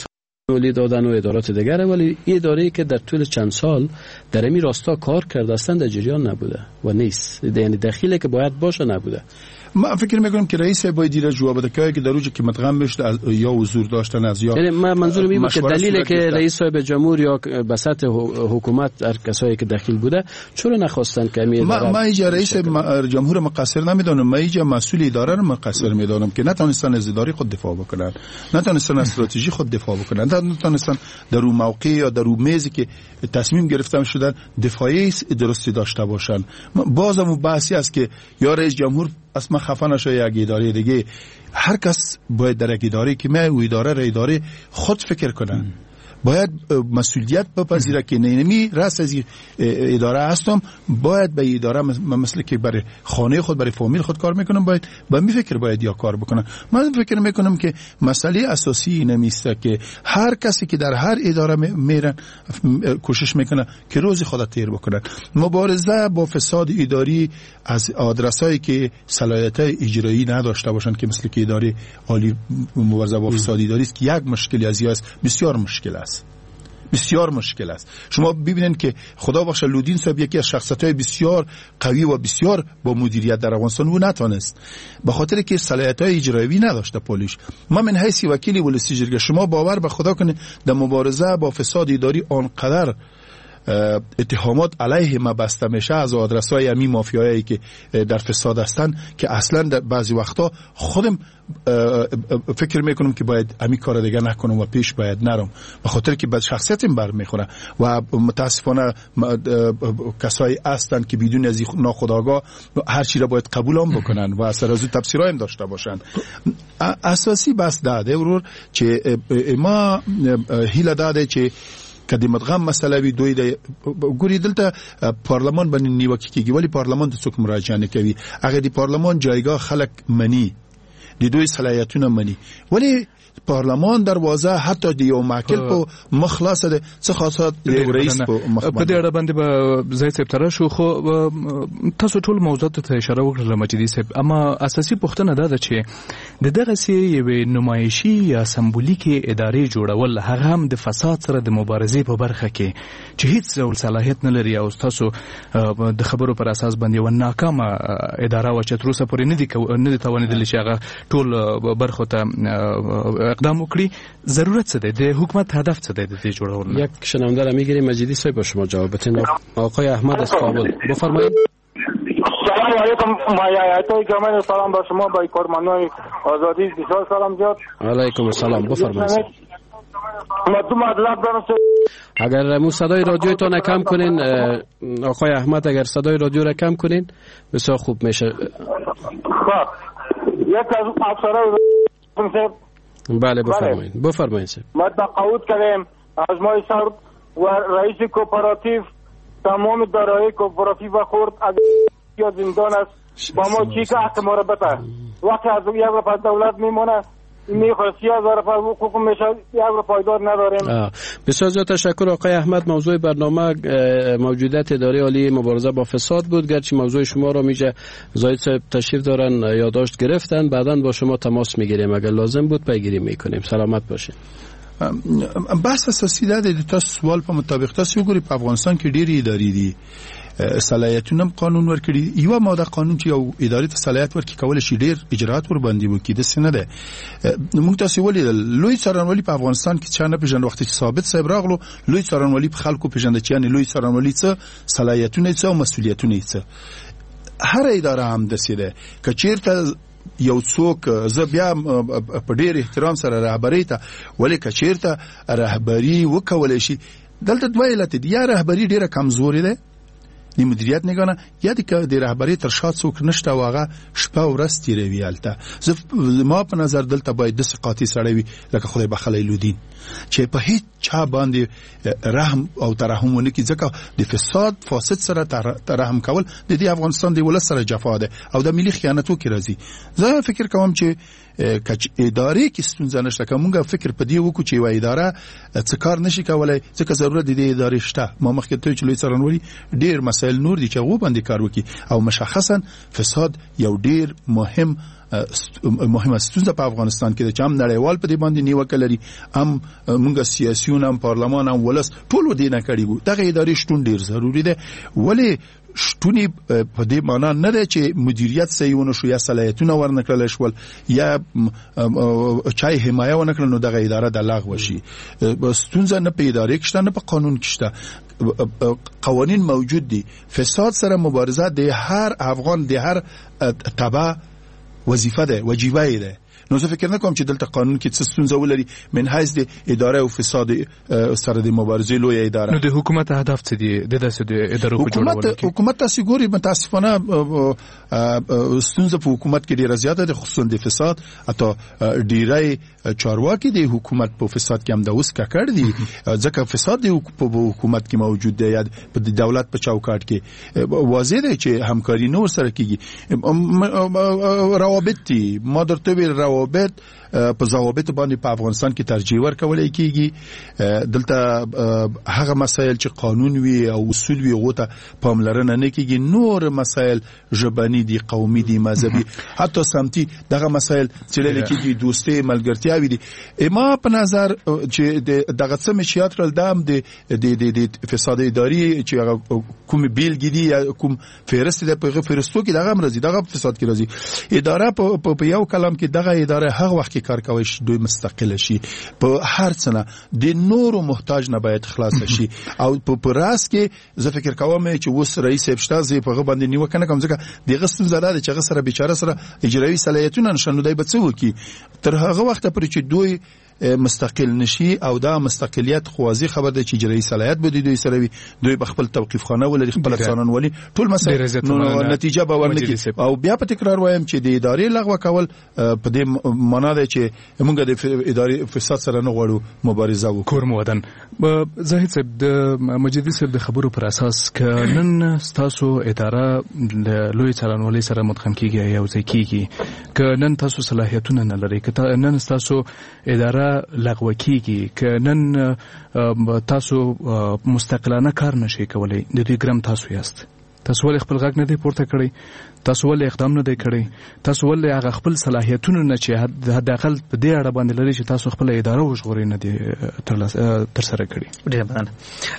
ولی دادن و ادارات دیگره، ولی این اداره که در طول چند سال در این راستا کار کرده اصلا در جریان نبوده و نیست، یعنی دخیلی که باید باشه نبوده. ما فکر میکنم که رئیس باید دیر جواب بده که در روزی که متغم بشه یا حضور داشتن از یا یعنی من منظورم این بود که دلیلی که رئیس صاحب جمهور یا بساط حکومت هر کسایی که داخل بوده چرا نخواستن که ما اینجا رئیس جمهور مقصر نمیدونم، ما اینجا مسئول اداره رو مقصر میدونم که نتونستن از اداره خود دفاع بکنن، نتونستن از استراتژی خود دفاع بکنن، نتونستن در اون موقع یا در اون میزی که تصمیم گرفتن شدن دفاعی درستی داشته باشن. بازم بحثی است که یا رئیس جمهور اصلا خفه نشه یک اداره دیگه، هر کس باید در یک اداره که من او اداره خود فکر کنن، باید مسئولیت بپذیره که نمی رأس از اداره هستم، باید به اداره مثل که برای خانه خود برای فامیل خود کار میکنم، باید به می فکر باید یا کار بکنم. من فکر میکنم که مسئله اساسی نمیسته که هر کسی که در هر اداره میرن کوشش میکنه که روزی خود تیر بکنن. مبارزه با فساد اداری از آدرسایی که صلاحیت اجرایی نداشته باشن که مثل که اداره عالی مبارزه با فساد اداری است که یک مشکلی از این است، بسیار مشکل است، بسیار مشکل است. شما ببینید که خدا بخشه لودین صاحب یکی از شخصیت‌های بسیار قوی و بسیار با مدیریت در افغانستان و نتونست به خاطر که صلاحیت‌های اجرایی نداشته پلیس. ما من حیث وکیل ولسی جرگه شما باور به خدا کنید در مبارزه با فساد اداری آنقدر اتهامات علیه ما بسته میشه از آدرس‌های امی مافیایی که در فساد هستن که اصلا در بعضی وقتا خودم فکر میکنم که باید امی کار دیگه نکنم و پیش باید نرم به خاطر که بعد شخصیتم بر میخوره و متاسفانه کسایی هستن که بدون از ناخودآگاه هر چی را باید قبول هم بکنن و اثر از تفسیرای هم داشته باشن. اساسی بس داده ورور چې ما هیله داده چې کدی مدغم مسله وی دوی د ګوري دلته پارلمان باندې نیوکه کیږي ولی پارلمان ته څوک مراجعه نه کوي. هغه دی پارلمان جایگاه خلک منی د دوی صلاحیتونه منی ولی پارلمان دروازه حتی د یو ماکل په مخلاص ده څه خاصات رئیس په دې اړه باندې به زید صاحب تر شو خو تاسو ټول موضوعات ته اشاره وکړه مجیدي صاحب، اما اساسي پوښتنه دا ده چې د دغه سي یوې نمایشي یا سمبولیکي ادارې جوړول هغه هم د فساد سره د مبارزې په برخه کې چې هیڅ ډول صلاحیت نه لري او تاسو د خبرو پر اساس باندې و ناکامه اداره و چې تر اوسه پورې نه دي توانیدلی چې هغه ټول برخو ته اقدام وکړي. ضرورت څه دی؟ د حکومت هدف څه دی د دې جوړولو؟ یک شنونده را میگیریم. مجیدی صاحب با شما جواب بدین. آقای احمد از کابل بفرمایید. سلام علیکم. مایعاتای گرامی سلام با شما، با کارمندان آزادی بسیار سلام جات. علیکم السلام بفرمایید. مطلب اگر مو صدای رادیوتون کم کنین آقای احمد، اگر صدای رادیو را کم کنین بسیار خوب میشه. یک از افسرهای بله بفرمایید. بفرمایید. ما تقاعد کردیم از ماه سرد و رئیس کوپراتیو تمام دارایی کوپراتیو خورد از یا زندان است با ما چی که حق ما را بده وقتی از یک را پس دولت میمونه میخواد 30,000 حقوق میشه یک را پایدار نداریم. بسیار زیاد تشکر آقای احمد. موضوع برنامه موجودیت اداره عالی مبارزه با فساد بود، گرچه موضوع شما را میجه زاید صاحب تشریف دارن یادداشت گرفتن، بعداً با شما تماس میگیریم اگر لازم بود پیگیری میکنیم. سلامت باشین. بحث اساسی ده د تاسو سوال په مطابق تاسو وګورئ په افغانستان کې ډېری ادارې دي صلاحیتونه قانون ورکړي. یو ماده قانون چې یو ادارې ته صلاحیت ورکړي کول شي ډېر اجرات ور باندې وکړي د سینه ده. موږ تاسو ولیدل لوی څارنوالي په افغانستان کې چانه پیژند وخت چې ثابت صاحب راغلو لوی څارنوالي په خلکو پیژند چې یعنی لوی څارنوالي څه صلاحیتونه څه او مسؤلیتونه څه. هر اداره هم دسیده که چیرته یو څوک زه بیا په ډېر احترام سره رهبرۍ ته ولې که چیرته رهبري وکولی شي دلته دوه علتې دي، یا رهبري ډېره کمزورې ده د مدیریت نگانه، یا د رهبرۍ تر شا څوک نشته او هغه شپه ورځ تېروي. هلته ما په نظر دلته باید داسې قاطع سړی وي لکه خدای بخلی لودین چې په هیڅ چا باندې رحم او ترحم ونه کړي، ځکه د فساد فاسد سره ترحم کول د دې افغانستان د ولس سره جفا ده او د ملي خیانتو کې راځي. زه فکر کوم چې ادارې کې ستونزه نشته که مونږ فکر په دې وکړو چې یوه اداره څه کار نشي کولی ځکه ضرورت د دې ادارې شته. ما مخکې ته چې لوی څارنوالي ډېر مسایل مسایل نور دي چې هغه باندې کار وکړي او مشخصا فساد یو ډیر مهمه ستونزه په افغانستان کې ده چې هم نړیوال په دې باندې نیوکه لري، هم موږ سیاسيون، هم پارلمان، هم ولس ټول دې نه کړي وو. دغه ادارې شتون ډیر ضروری ده. ولې شتونی په دې معنا نه ده چې مدیریت صحیحونه شو یا صلاحیتونه ورنکړل شول یا چای حمایه ونکړل نو دغه اداره د لغوه شي. ستونزه نه په ادارې کې شته نه په قانون کې شته. قوانین موجود دي. فساد سره مبارزه د هر افغان د هر تبع وظیفه ده، وجیبه ده. نو زه فکر نه کوم چې دلته قانون کې څه ستونزه ولري من حیث د اداره او فساد سره د مبارزې لوی اداره. نو د حکومت هدف څه دي؟ د داسې د ادارو په جوړولو کې حکومت تاسو ګوري متاسفانه ستونزه په حکومت کې ډیره زیاته ده، خصوصا د فساد. حتی ډیری چارواکي د حکومت په فساد کې هم د اوس ککړ دي ځکه فساد د حکومت کې موجود دی یا په دولت په چوکاټ کې واضح دی چې همکاري نور سره کیږي. روابط دي، ما درته ویل روابط په ضوابط باندې په افغانستان کې ترجیح ورکول کیږي. دلته هغه مسایل چې قانون وي او اصول وي غوته پاملرنه نه کیږي. نور مسایل ژبني دي، قومي دي، مذهبي، حتی سمتي دغه مسایل چې لکه دوستي، ملګرتیا وي دي. ما په نظر چې دغه څه مشیات کړل دام د فساد اداري چې کوم بیلګې دي یا کوم فهرست دی په فهرستو کې دغه مرزي دغه فساد کې راځي. اداره په یو کلام کې دغه اداره هغه وخت کې کار کوي چې دوی مستقل شي، په هر څه نه د نورو محتاج نه باید خلاص شي. او په راس کې زه فکر کوم چې اوس رئیس ابشتازي په غو باندې نیوکه نه کوم ځکه دغه ستونزه چې هغه سره بیچاره سره اجرایي صلاحیتونه نشنو دی به څه وکي تر هغه وخت پرې چې دوی مستقل نشي او دا مستقلیت خوازي خبر ده چې اجرایي صلاحیت به دوی سره وي، دوی بخپل توقيف خانه ولري، خپل افسانان ولي، ټول مسایل نتیجه به ورنکي. او بیا په تکرار وایم چې د ادارې لغوه کول په دې معنا ده چې موږ د ادارې فساد سره نه غواړو مبارزه وکړو. کور مودن زاهد صاحب د مجدي صاحب د خبرو پر اساس ک نن تاسو اداره لوی څارنوالۍ سره متخم کیږي یا ځای کیږي ک نن تاسو صلاحیتونه نه لري ک نن تاسو اداره لغوه کیږي ک نن تاسو مستقلانه کار نشئ کولای د دې ګرام تاسو یاست. تاسو ولې خپل غږ نه دی پورته کړی؟ تاسو ولې اقدام نه دی کړی؟ تاسو ولې هغه خپل صلاحیتونه نه چې حد اقل په دې اړه باندې لري چې تاسو خپل اداره وژغورئ نه دی تر سره کړی؟ ډېر مننه.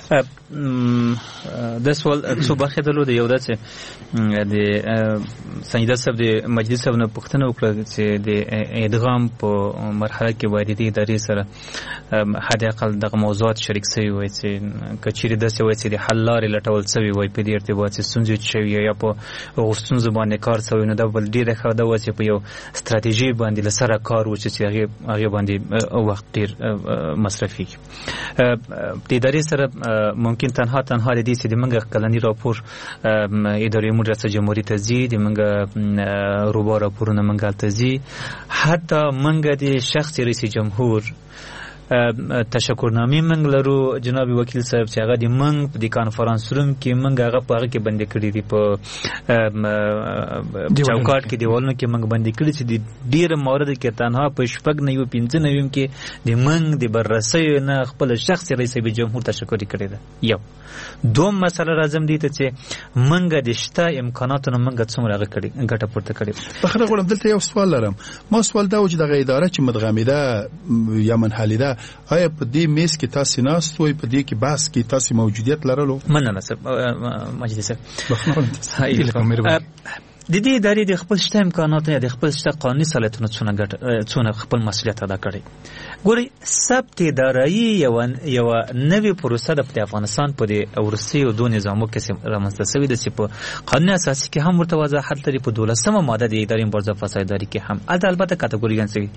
د سوال څو برخې درلودې. یو دا چې د سنجیده صاحب د مجلس صاحب نه پوښتنه وکړه چې د ادغام په مرحله کې باید د ادارې سره حد اقل دغه موضوعات شریک شوي وای چې که چیرې داسې وای چې د حل لارې لټول شوي وای په دې ارتباط چې ستونزې شوي یا په ستونزو باندې کار شوی نو دا بل ډېره ښه ده چې په یو ستراتیژي باندې له سره کار وشي چې هغې باندې وخت ډېر مصرفي کړي. د ادارې سره ممکن تنها د دې چې د موږ کلني راپور ادارې امور ریاست جمهوري ته ځي، د موږ روبا راپورونه موږ هلته ځي، حتی موږ د شخص رئیس جمهور تشکرنامې موږ لرو جناب وکیل صاحب چې هغه د موږ د کانفرنس روم کې موږ هغه په هغه کې بندي کړي دي، په چوکاټ کې دیوالونو کې موږ بندي کړي چې د ډېر موارد کې تنها په 95 کې د موږ د بررسۍ نه خپل شخص رئیس جمهور تشکر کړی ده. یو دوم مسله راځم دي ته چې موږ د شته امکاناتو نه موږ څومره هغه کړي ګټه پورته کړي. بخره غواړم دلته یو سوال لرم. ما سوال دا و چې دغه اداره چې مدغمیده یا منحلیده آیا په دې میز کې تاسو ناست وای، په دې کې بحث کې تاسو موجودیت لرلو؟ مننه صاحب مجلس صاحب. د دې ادارې د خپل شته امکانات یا د خپل شته قانوني صلاحیتونو څونه خپل مسؤلیت ادا کړي. ګوري ثبت اداري یو نوې پروسه د افغانستان په د ورسیو دوه نظامو کې رامنځته شوې ده چې په قانون اساسي کې هم ورته وضاحت لري، په 12مه ماده د ادارې مبارزه فساد اداري کې هم البته کټګوریګان شوي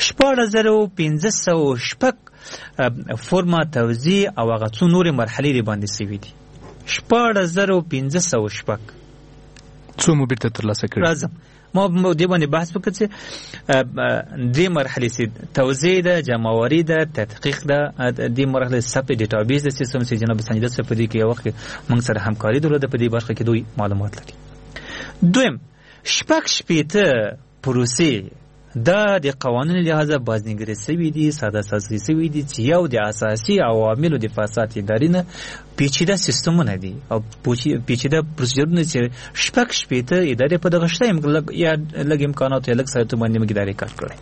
14506 فرما توزیع او هغه څو نورې مرحلې باندې شوي دي. 14506 څو مو بیرته ترلاسه کړي. راځم ما دې باندې بحث وکړ چې دې مرحلې سي توزیع ده، جمعواري ده، تحقیق ده، دې مرحله ثبت ډیټابیس د سیستم چې جناب سنجیده صاحب په دې کې یو وخت موږ سره همکاري درلوده په دې برخه کې دوی معلومات لري. دویم 6 پروسې دا د قوانینو لحاظه بازنګري سوي دي، ساده سازي سوي دي چې یو د اساسي عواملو د فساد ادارې نه پیچیده سیستمونه دي او پیچیده پروسیجرونه چې شپږ ادارې په دغه شته یا لږ امکانات یا لږ سایتونه باندې ادارې کار کوي.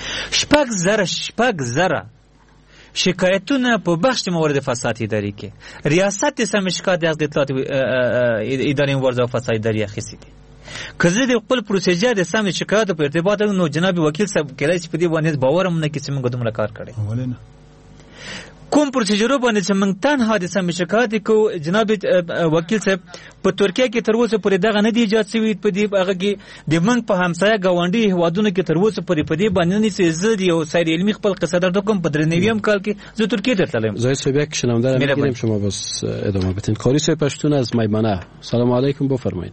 6,000 شکایتونه په بخش مورد فساد اداري کې ریاست سم شکایت د اطلاعات ادارې مبارزه او فساد اداري اخیستي دي. که زه د خپل پروسیجر د سم شکایت په ارتباط نو جناب وکیل صاحب کله چې په دې باندې باورم نه کې چې موږ دومره کار کړی کوم پروسیجر باندې چې موږ تنها د سم شکایت کو جناب وکیل صاحب په ترکیه کې تر اوسه پورې دغه نه دی ایجاد شوی په دې هغه کې د موږ په همسایه گاونډي هوادونو کې تر اوسه پورې په دې باندې نه چې زه یو سیر علمي خپل قصه درته کوم په 93 کال کې زه ترکیه ته تلم. زاید صاحب یک شنونده رو میگیریم شما بس ادامه بدین. قاری صاحب پشتون از میمنه، سلام علیکم بفرمایید.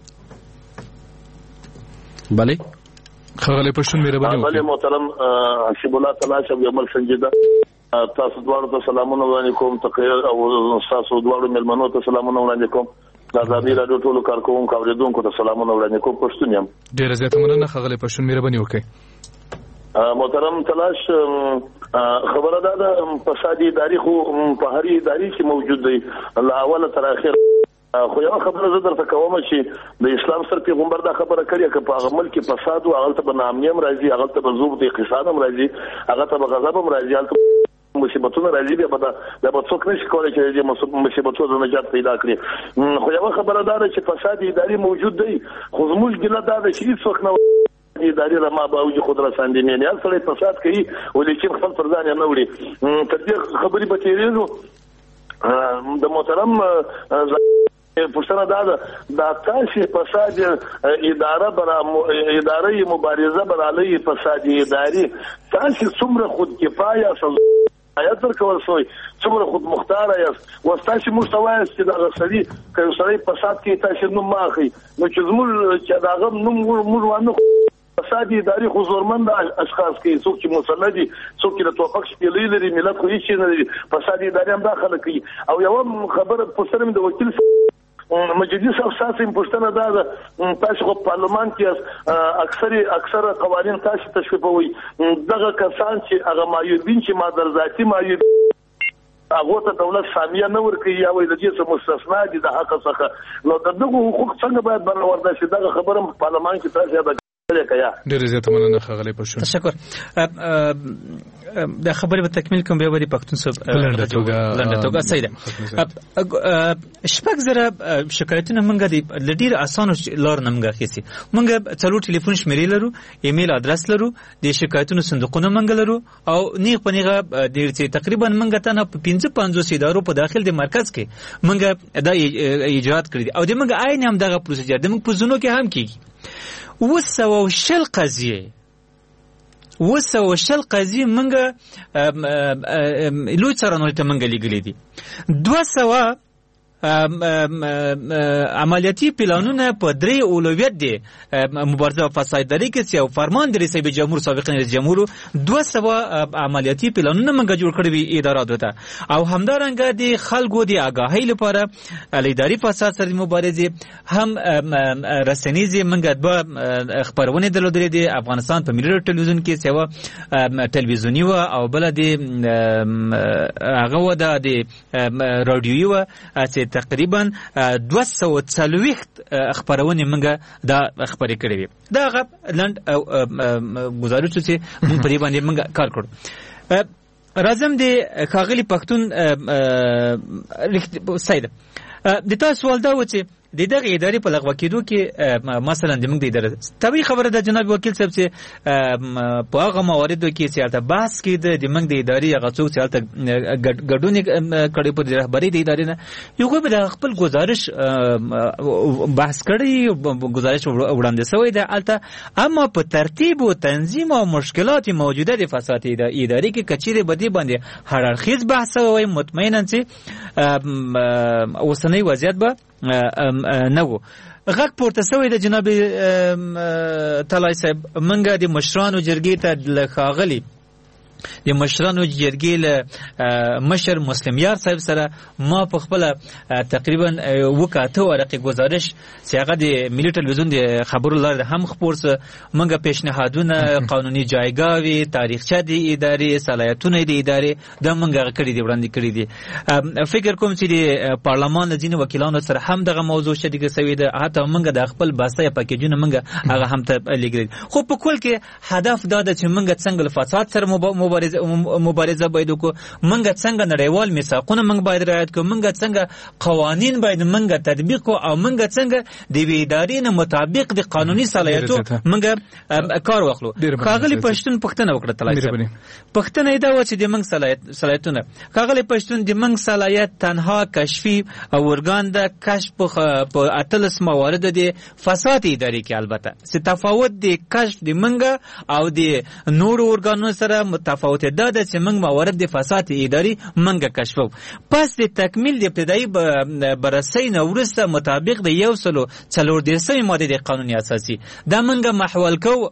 بله خغلی پشتون مهرباني بله محترم حسیب الله تعالی شب یمل سنجیده تاسو دواړو ته سلامونه وړاندې کوم او تاسو دواړو مېلمنو ته سلامونه وړاندې کوم. د ازادي راډیو ټولو کارکوونکو اوریدونکو ته سلامونه وړاندې کوم. پښتون یم. ډېره زیاته مننه خغلی پشتون مهرباني وکړئ. محترم تلاش خبره ده فسادي اداري خو په هر اداري کې موجود دی له اوله تر اخره. خو یو خبره زه درته کوم چې د اسلام سره پیغمبر دا خبره کړې چې په هغه ملک کې فساد او هغه ته به ناامني هم راځي، هغه ته به ضعف اقتصاد هم راځي، هغه ته به غضب هم راځي، هغه مصیبتونه راځي. بیا به څوک نشي کولی چې د مصیبتونو نجات پیدا کړي. خو یو خبره دا ده چې فساد اداري موجود دی، خو زموږ ګیله دا ده چې هیڅوک نه اداري رما باوجي خود رساندې نه نه سره فساد کوي ولیکن خپل پر ځان نه وړي. تر دې خبرې به تیریږو د محترم پښتنه دا تاسو فساد اداره مبارزه برالي فساد اداري تاسو څومره خود کفایه آیات ورکول شوی څومره خود مختار یاست وستاسو مستوی است دا غسري که سړی فساد کې تاسو نوم ماخي نو چې زموږ چې داغه نوم موږ وانه فساد اداري خو زورمند اشخاص کې څوک چې مسلدي څوک چې د توفق شپېلې لري ملت خو هیڅ نه لري فساد اداري هم داخله کوي. او یو خبره پوښتنه د وکیل مجلس او ساسي پښتنه دا تاسو په پارلمان کې اکثر قوانين تاسو تشریفوي دغه کسان چې هغه مایوبین چې مادر ذاتي مایوب هغه ته دولت سامیه نه ورکوي یا وایي د دې څه مستثنا دي د حق څخه نو دغه حقوق څنګه باید برابر شي دغه خبره په پارلمان کې تاسو یاد ډېر زیاته مننه خغلی پښتون. تشکر. دا خبرې به تکمیل کوم بیا به پښتون صاحب لنډه توګه صحیح ده. 6,000 شکایتونه موږ د ډېر اسانه لار نه موږ اخیستي. موږ 4 ټلیفون شمیرې لرو، ایمیل ادرس لرو، د شکایتونو صندوقونه موږ لرو او نیغ په نیغه د تقریبا موږ ته نه 55 ادارو په داخل د مرکز کې موږ دا اجرات کړی او د موږ عین هم دغه پروسیجر د موږ په زونو کې هم کیږي. 200 قضیه منګه لوی څارنوي ته منګه لګلې دي. 200 عملیاتي پلانونه په 3 اولویت دي مبارزه او فساد اداري کې او فرمان د رئیس جمهور سابق رئیس جمهور 200 عملیاتي پلانونه منګه جوړ کړی وي ادارات وته او همدارنګه د خلکو د آگاهی لپاره اداري فساد سره مبارزه هم رسنیزي منګه د خبرونه درلودې دي. افغانستان په ملي ټلویزیون کې سیوا ټلویزیونی و او بل د هغه و د رادیوي و چې تقریبا 240 خبرونه منګه دا خبرې کړې وي. دا غو لند گزارش چې موږ په دې باندې منګه کار کړو. راځم د خاغلی پښتون سید د تاسو سوال دا و چې د دغه ادارې په لغوه کېدو کې مثلا د موږ د ادارې طبي خبره د جناب وکیل صاحب چې په هغه مواردو کې چې البته بحث کې د موږ د ادارې هغه څوک چې البته ګډون کړي په رهبري د ادارې نه یو به د خپل گزارش بحث کړي گزارش وړاندې شوی دی البته اما په ترتیب او تنظیم او مشکلات موجوده د فساد ادارې کې کچېره بدی باندې هر اړخیز بحث وي مطمئنا چې اوسنۍ وضعیت به نه وو. غږ پورته شوی د جناب طلای صاحب منګه د مشرانو جرګې ته لخاغلی د مشرانو جرګې له مشر مسلم یار صاحب سره ما په خپل تقریبا وکاته ورقه گزارش چې هغه د ملي ټلویزیون د خبرو لاره هم خبر سره منګه پیشنهادونه قانوني جایګاوي تاریخچه د ادارې صلاحیتونه د ادارې د منګه کړی دی وړاندې کړی دی فکر کوم چې د پارلمان د ځینې وکیلانو سره هم دغه موضوع شریک شوی ده حتی منګه د خپل باسه پاکیجونه منګه هغه هم ته لګیږي خو په کول کې هدف دا ده چې منګه څنګه له فساد سره مبارزه باید وکړو منګه څنګه نړیوال میثاقونه منګه باید رعایت کړو منګه څنګه قوانین باید منګه تطبیق کو او منګه څنګه د ادارې نه مطابق د قانوني صلاحیتو منګه کار واخلو کاغلی پښتون پښتنه وکړه تلای پښتنه دا و چې د منګ صلاحیتونه کاغلی پښتون د منګ صلاحیت تنها کشفي او ورګان د کشف په اتلس موارد د فساد ادارې کې البته څه تفاوت د کشف د منګه او د نور ورګانونو سره متفاوت ده چې موږ موارد د فساد اداري منګه کشفو پس د تکمیل د ابتدایي بررسۍ نه وروسته مطابق د 140 ماده د قانون اساسي دا منګه محول کو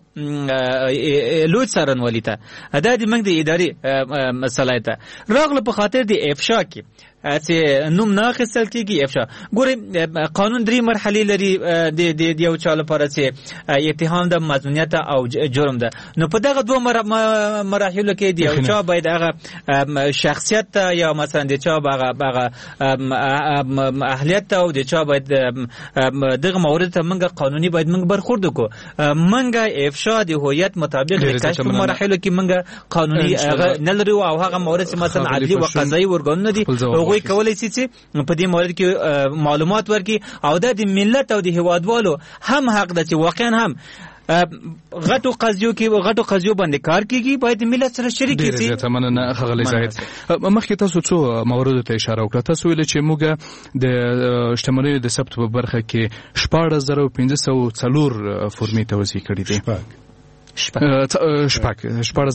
لوی څارنوالي ته دا د موږ د اداري صلاحیت راغله په خاطر د افشا کې چې نوم نه اخیستل کېږي افشا ګوري قانون 3 مرحلې لري د یو چا لپاره چې اتهام د مظنونیت او جرم ده نو په دغه دوه مراحلو کې د یو چا باید هغه شخصیت یا مثلا د چا هغه اهلیت او د چا باید دغه مورد ته منګه قانوني باید منګه برخورد وکړو منګه افشا د هویت مطابق د کشف مراحلو کې منګه قانوني نه لري او هغه مورد چې مثلا عدلي او قضایي ورګانونه دي وی کولای شي چې په دې مورد کې معلومات ورکړي او د ملت او د هیوادوالو هم حق ده چې واقعا هم غټو قضیو باندې کار کیږي باید ملت سره شریک کړي ډیره مننه خغلی زاهد مخکې تاسو څو موارد ته اشاره وکړه تاسو ویل چې موږ د شتمنۍ د ثبت په برخه کې 14504 فورمې توزیع کړې دي شپږ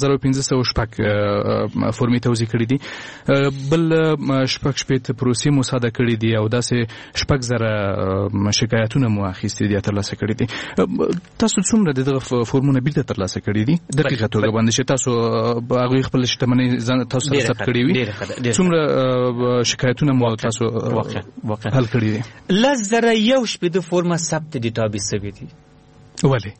فورمې توزیع کړې دي بل شپږ پروسې مو ساده کړې دي او داسې 6000 شکایتونه مو اخیستي دي ترلاسه کړې دي تاسو څومره دغه فورمونه بیرته ترلاسه کړې دي دقیقه توګه باندې چې تاسو هغه خپل شتمنۍ تاسو سره ثبت کړې وي څومره شکایتونه مو تاسو حل کړې دي 100 فورمه ثبت ډیټابیس شوی دي ولی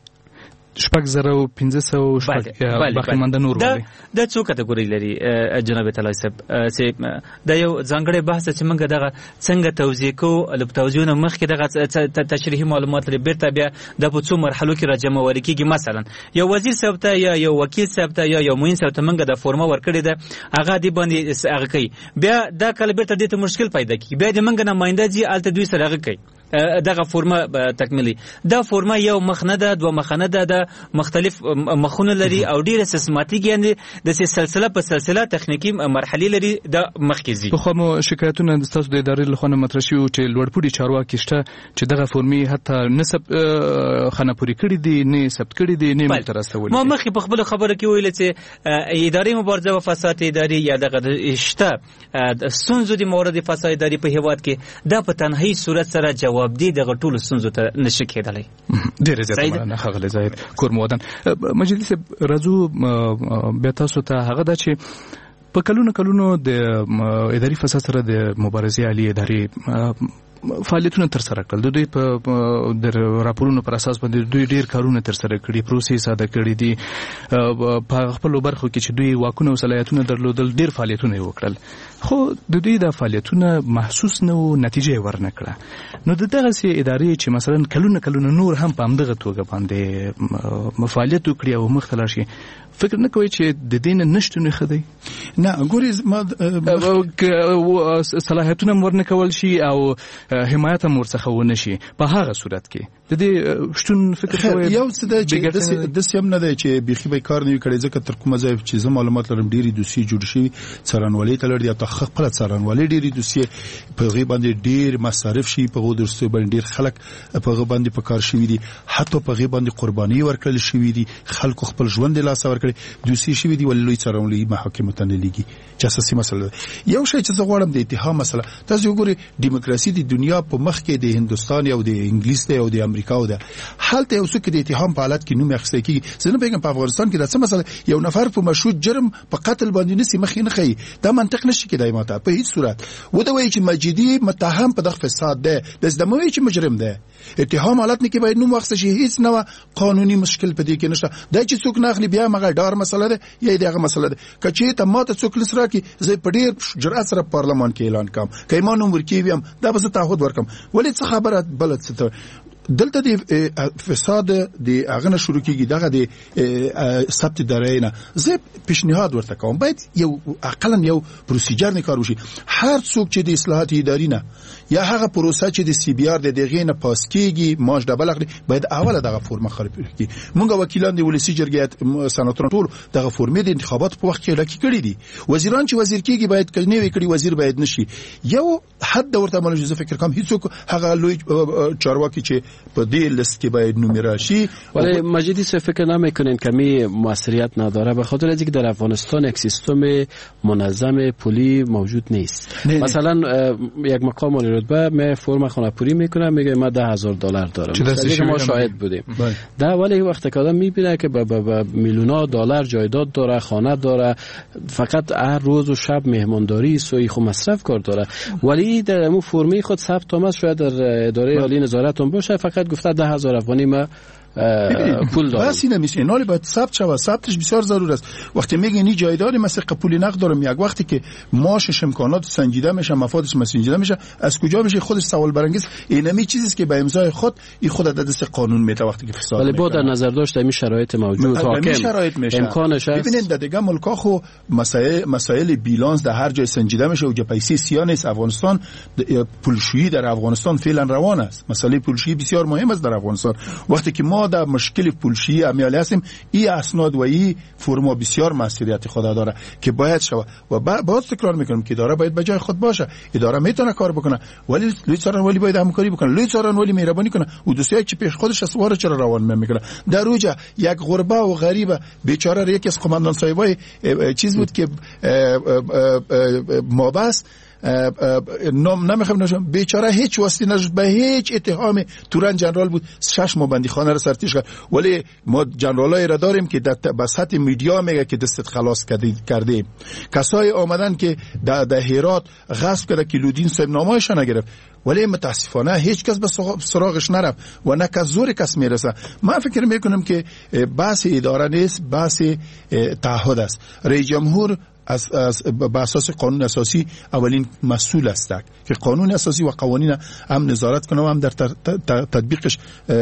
6500 باقي مانده نور ولې د څو کټګوري لري جناب تعالی صاحب چې د یو ځانګړي بحث چې موږ دغه څنګه توزیع کو توزیعونه مخکې دغه تشریحي معلومات لري بیرته بیا د په څو مرحلو کې راجمع ورکیږي مثلا یو وزیر صاحب ته یا یو وکیل صاحب ته یا یو معین صاحب ته موږ د فورمه ورکړې ده هغه دی باندې هغه کوي بیا دا کله بیرته د مشکل پیدا کوي بیا د موږ نماینده جی الته دوی سره هغه کوي دغه فورمه تکمیلی دا فورمه یو مخنه ده دوه مخنه ده د مختلف مخونه لري او ډیره سیستماتیک یعنی د سلسله په سلسله تخنیکی مرحله لري د مخکزي خو مو شکایتونه د تاسو د ادارې له خوا مطرح شوي چې لوړپوړي چارواکي شته چې دغه فورمې حتی نسب خانه پوری کړی دي نه ثبت کړی دي نه مترسول ما مخکې په خپل خبره کې ویل چې ادارې مبارزه او فساد ادارې یا دغه شته ستونزو د مورد فساد ادارې په هیواد کې د په تنهایی صورت سره جواب دی دغه ټول ستونزو ته نشي کېدلی ډېر زیات مننه خغلی زاهد کورمودن مجلس راځو بیا تاسو ته هغه دا چې په کلونو د اداري فساد سره د مبارزې عالی ادارې فعالیتونه تر سره کړل دوی په د راپورونو پر اساس باندې دوی ډیر کارونه تر سره کړي پروسې ساده کړي دي په خپل برخو کې چې دوی واکونه او صلاحیتونه درلودل ډیر فعالیتونه وکړل خو د دوی د فعالیتونه محسوس نه او نتیجه ورنکړه نو دغه سي ادارې چې مثلا کلونه نور هم په همدغه توګه باندې فعالیت وکړي او مختلف شي فکر نه کوي چې د دین نشټونه خدي نه ګوري ما صلاحیتونه ورنه کول شي او حمایت هم ورڅخه ونه شي په هغه صورت کې د دې شتون فکر کوي یو څه د سیم نه دی چې بيخي به کار نه کړي ځکه تر کومه ځای چې زما معلومات لرم ډيري دوسي جوړ شي څارنوالي ته لري او خپل څارنوالي ډيري دوسي په غي باندې ډیر مصارف شي په غو درسته باندې ډیر خلک په غو باندې په کار شي دي حتی په غي باندې قرباني ورکړل شي دي خلکو خپل ژوند له لاس ورکړي دوسي شي دي ولې څارنوالي محاکمه ته نه بدلېږي چې اساسي مسله. یو شی چې زه غواړم د اتحاد مسله، تاسو وګورئ دیموکراسي د دنیا په مخ کې د هندستان او د انګلیس او د امریکا او د حالت یو څوک د اتحاد په حالت کې نوم اخیستل کیږي. زه نه پیژنم په افغانستان کې د څه مسله یو نفر په مشروط جرم په قتل باندې نسی مخې نه خي، دا منطق نشي کېدای ماته په هیڅ صورت. و دا وایي چې مجیدی متهم په دغه فساد ده، د دموي چې مجرم ده. اتهام حالت نه کې باید نوم واخیستل شي، هیڅ نه قانوني مشکل پدې کې نشته. دا چې څوک ناخلي بیا مګر ډار مسله ده یا دغه مسله ده. کچې ته ماته څوک لسرا کې زه په ډیر جرأت سره پارلمان کې اعلان کوم کایما نوم ورکی ویم دا به زه تعهد ورکم. ولې څه خبره بلد څه دلته د فساد د اغنه شروع کیږي دغه د ثبت درینه. زه پیشنهاد ورته کوم باید یو اقلا یو پروسیجر نه کار وشي. هر څوک چې د اصلاحات اداري نه یا هغه پروسه چې د سی بي ار د دغه نه پاس کیږي ماش ډبل اخلي باید اوله دغه فرمه خراب کړي. مونږ وکیلان د ولسی جرګې سناتوران ټول دغه فرمې د انتخابات په وخت کې لکه کړي دي. وزیران چې وزیر کیږي باید کړي نه وکړي، وزیر باید نشي. یو حد ورته مونږ زه فکر کوم هیڅوک هغه لوی چارواکي چې په دې لیست کې باید نوم راشي. ولی مجیدی سه فکر نمیکنین کمی موثریت نداره به خاطر اینکه در افغانستان یک سیستم منظم پولی موجود نیست. مثلا یک مقام عالی رتبه می فرم خانه پوری میکنه میگه ما $10,000 دارم، مثلا ما شاهد بودیم. در ولی وقتی که آدم میبینه که با میلیون‌ها دلار جایداد داره، خانه داره، فقط هر روز و شب مهمانداری سوی خو مصرف کار داره، ولی در مو فرمی خود ثبت آمد شاید در اداره عالی نظارت هم باشه فقط گفته 10,000 افغانی ما پول دارم. بس این میشه اینا باید ثبت شود. ثبتش بسیار ضرور است. وقتی میگه این جایداری مثل پول نقد دارم، یک وقتی که ماشش امکانات سنجیده میشه، مفادش سنجیده میشه، از کجا میشه خودش سوال برانگیز. اینمی چیزی که به امضای خود این خود در دست قانون میته وقتی که فساد. ولی با در نظر داشت این شرایط موجود حاکم امکانش هست. ببینید در دیگه ملکا خو مسائل بیلانس در هر جای سنجیده میشه و پیسې سیاه نیست. افغانستان پولشویی در افغانستان فعلا روان است. مسئله پولشویی بسیار مهم است در افغانستان. وقتی که ما در مشکل پولشویی عمیالی هستیم، این اسناد و این فرما بسیار مسئولیت خود داره که باید شود و باز تکرار میکنم که اداره باید به جای خود باشه. اداره میتونه کار بکنه ولی لوی څارنوالي باید همکاری بکنه. لوی څارنوالي مهربانی کنه و دوستایی که پیش خودش اسوار چرا روان میکنه. در اوجه یک غربه و غریبه بیچاره یکی از قماندان صاحبای چیز بود که مابس نام نمیخوام نشم بیچاره هیچ واسطه نشد به هیچ اتهام. توران جنرال بود 6 ماه بندی خانه را سرتیش کرد. ولی ما جنرالای را داریم که در سطح میدیا میگه که دستت خلاص کرده. کسای آمدن که در هرات غصب کرده که لودین صاحب نامه‌اش نگرفت ولی متاسفانه هیچ کس به سراغش نرفت و نه کس زور کس میرسه. من فکر میکنم که بحث اداره نیست، بحث تعهد است. رئیس جمهور از به اساس قانون اساسی اولین مسئول است که قانون اساسی و قوانین هم نظارت کنه و هم در تطبیقش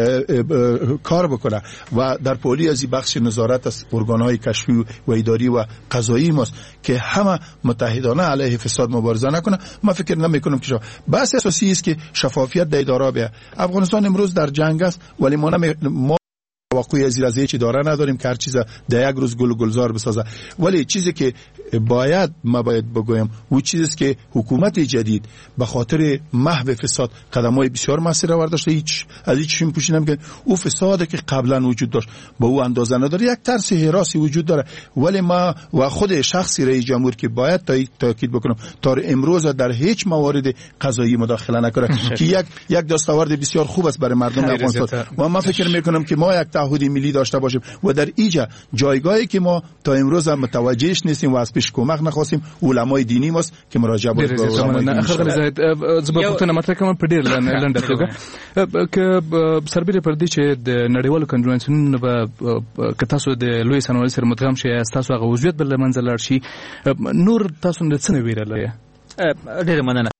کار بکنه و در پولی از بخش نظارت از ارگان‌های کشفی و اداری و قضایی ماست که همه متحدانه علیه فساد مبارزه نکنه. من فکر نمی‌کنم که بحث اساسی است که شفافیت در اداره بیه. افغانستان امروز در جنگ است ولی ما توقعی از این چی داره نداریم که هر چیز در یک روز گل و گلزار بسازه. ولی چیزی که باید بگویم و چیزی که حکومت جدید به خاطر محو فساد قدم‌های بسیار موثر برداشته. از هیچ چیزی پوشی نمی‌کنه. او فسادی که قبلا وجود داشت با او اندازه نداره. یک ترس حراسی وجود داره ولی ما و خود شخصی رئیس جمهور که باید تاکید بکنم تا امروز در هیچ موارد قضایی مداخله نکنه که یک دستاورد بسیار خوب است برای مردم افغانستان. و من فکر می‌کنم که ما یک تعهد ملی داشته باشیم و در اینجا جایگاهی که ما تا امروز هم متوجهش نیستیم و از پیش کمک نخواستیم علمای دینی ماست که مراجعه باید به علمای دینی شود. زبپوتنه مطرح کوم په ډیر لنډه توګه ک سربېره پر دې چې د نړیوالو کنونسیونونو به که تاسو د لوی سنوالي سره مدغم شي تاسو هغه وضعیت بل منځ لاړ شي نور تاسو نه څه ویرلای. ډیر مننه.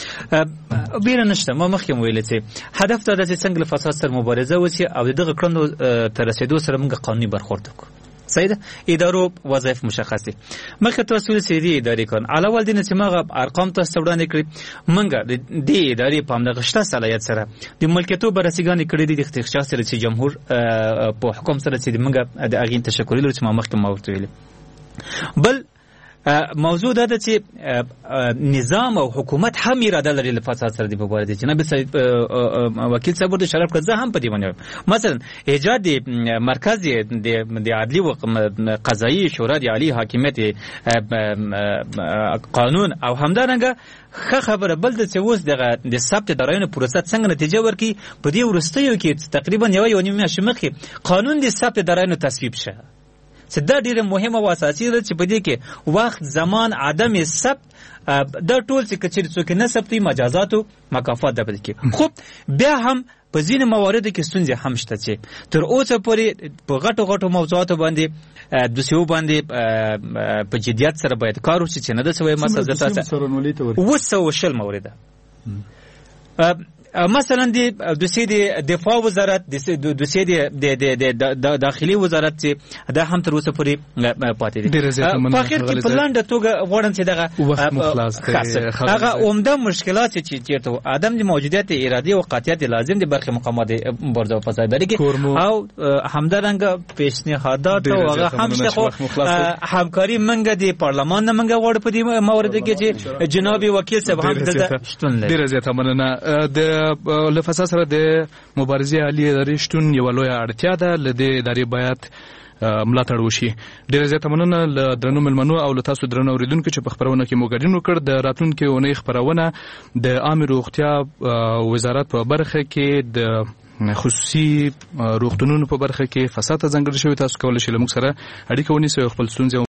بیره نشته. ما مخکې ویل چې هدف دا د څنګه فساد سره مبارزه وسی او دغه کړنو تر رسیدو سره موږ قانوني برخورد وکړو. صحیح ده. ادارو وظایف مشخص دي. مخکې تاسو سیدی ادارې کون علاوه دین چې موږ ارقام تاسو وړاندې کړی موږ د ادارې په همدغه شته صلاحیت سره د ملکیتو بررسیګانې کړې دي د اختیار سره چې جمهور په حکم سره چې موږ د اغین تشکر لري چې ما مخکې ما ورته ویل. بل موضوع دا ده چې نظام او حکومت هم اراده لري له فساد سره د مبارزې. جناب وکیل صاحب ورته اشاره کړه، زه هم په دې باندې مثلا ایجاد د مرکز د عدلي و قضایي شورا د عالی حاکمیت قانون او همدارنګه ښه خبره بل د چې اوس د ثبت د رایونو پروسه څنګه نتیجه ورکړي. په دې وروستیو کې تقریبا یو نیم میاشت مخکې قانون د ثبت د رایونو تصویب شه. دا ډیره مهمه او اساسي ده چې په دې کې وخت، زمان، عدم ثبت دا ټول چې کچېرې څوک نه ثبتي مجازات او مکافات ده. په دې کې خو بیا هم په ځینې مواردو کې ستونزې هم شته چې تر اوسه پورې په غټو موضوعاتو باندې دوسیو باندې په جدیت سره باید کار وشي چې نه ده سوی. مثلا د تاسو 200 مورده مثلا د دوسیې د دفاع وزارت، دوسیې د داخلي وزارت چې دا هم تر اوسه پورې پاتې دي. په اخر کې په لنډه توګه غواړم چې دغه هغه عمده مشکلات چې چیرته عدم د موجودیت ارادي او قاطعیت لازم دي برخه مقامات مبارزه او فسادګري کې او همدارنګه پیشنهادات او هغه هم شخو همکاري منګه د پارلمان نه منګه غواړي په دې مورد کې چې جناب وکیل صاحب هم دلته شتون لري. ډیره زیاته مننه. د له فساد سره د مبارزې عالی ادارې شتون یوه لویه اړتیا ده، له دې ادارې باید ملاتړ وشي. ډیره زیاته مننه له درنو مېلمنو او له تاسو درنو اورېدونکو چې په خپرونه کې مو ګډون وکړ. د راتلونکې اونۍ خپرونه د عامې روغتیا وزارت په برخه کې د خصوصي روغتونونو په برخه کې فساد ته ځانګړې شوې. تاسو کولی شئ له موږ سره اړیکه ونیسئ او خپل ستونزې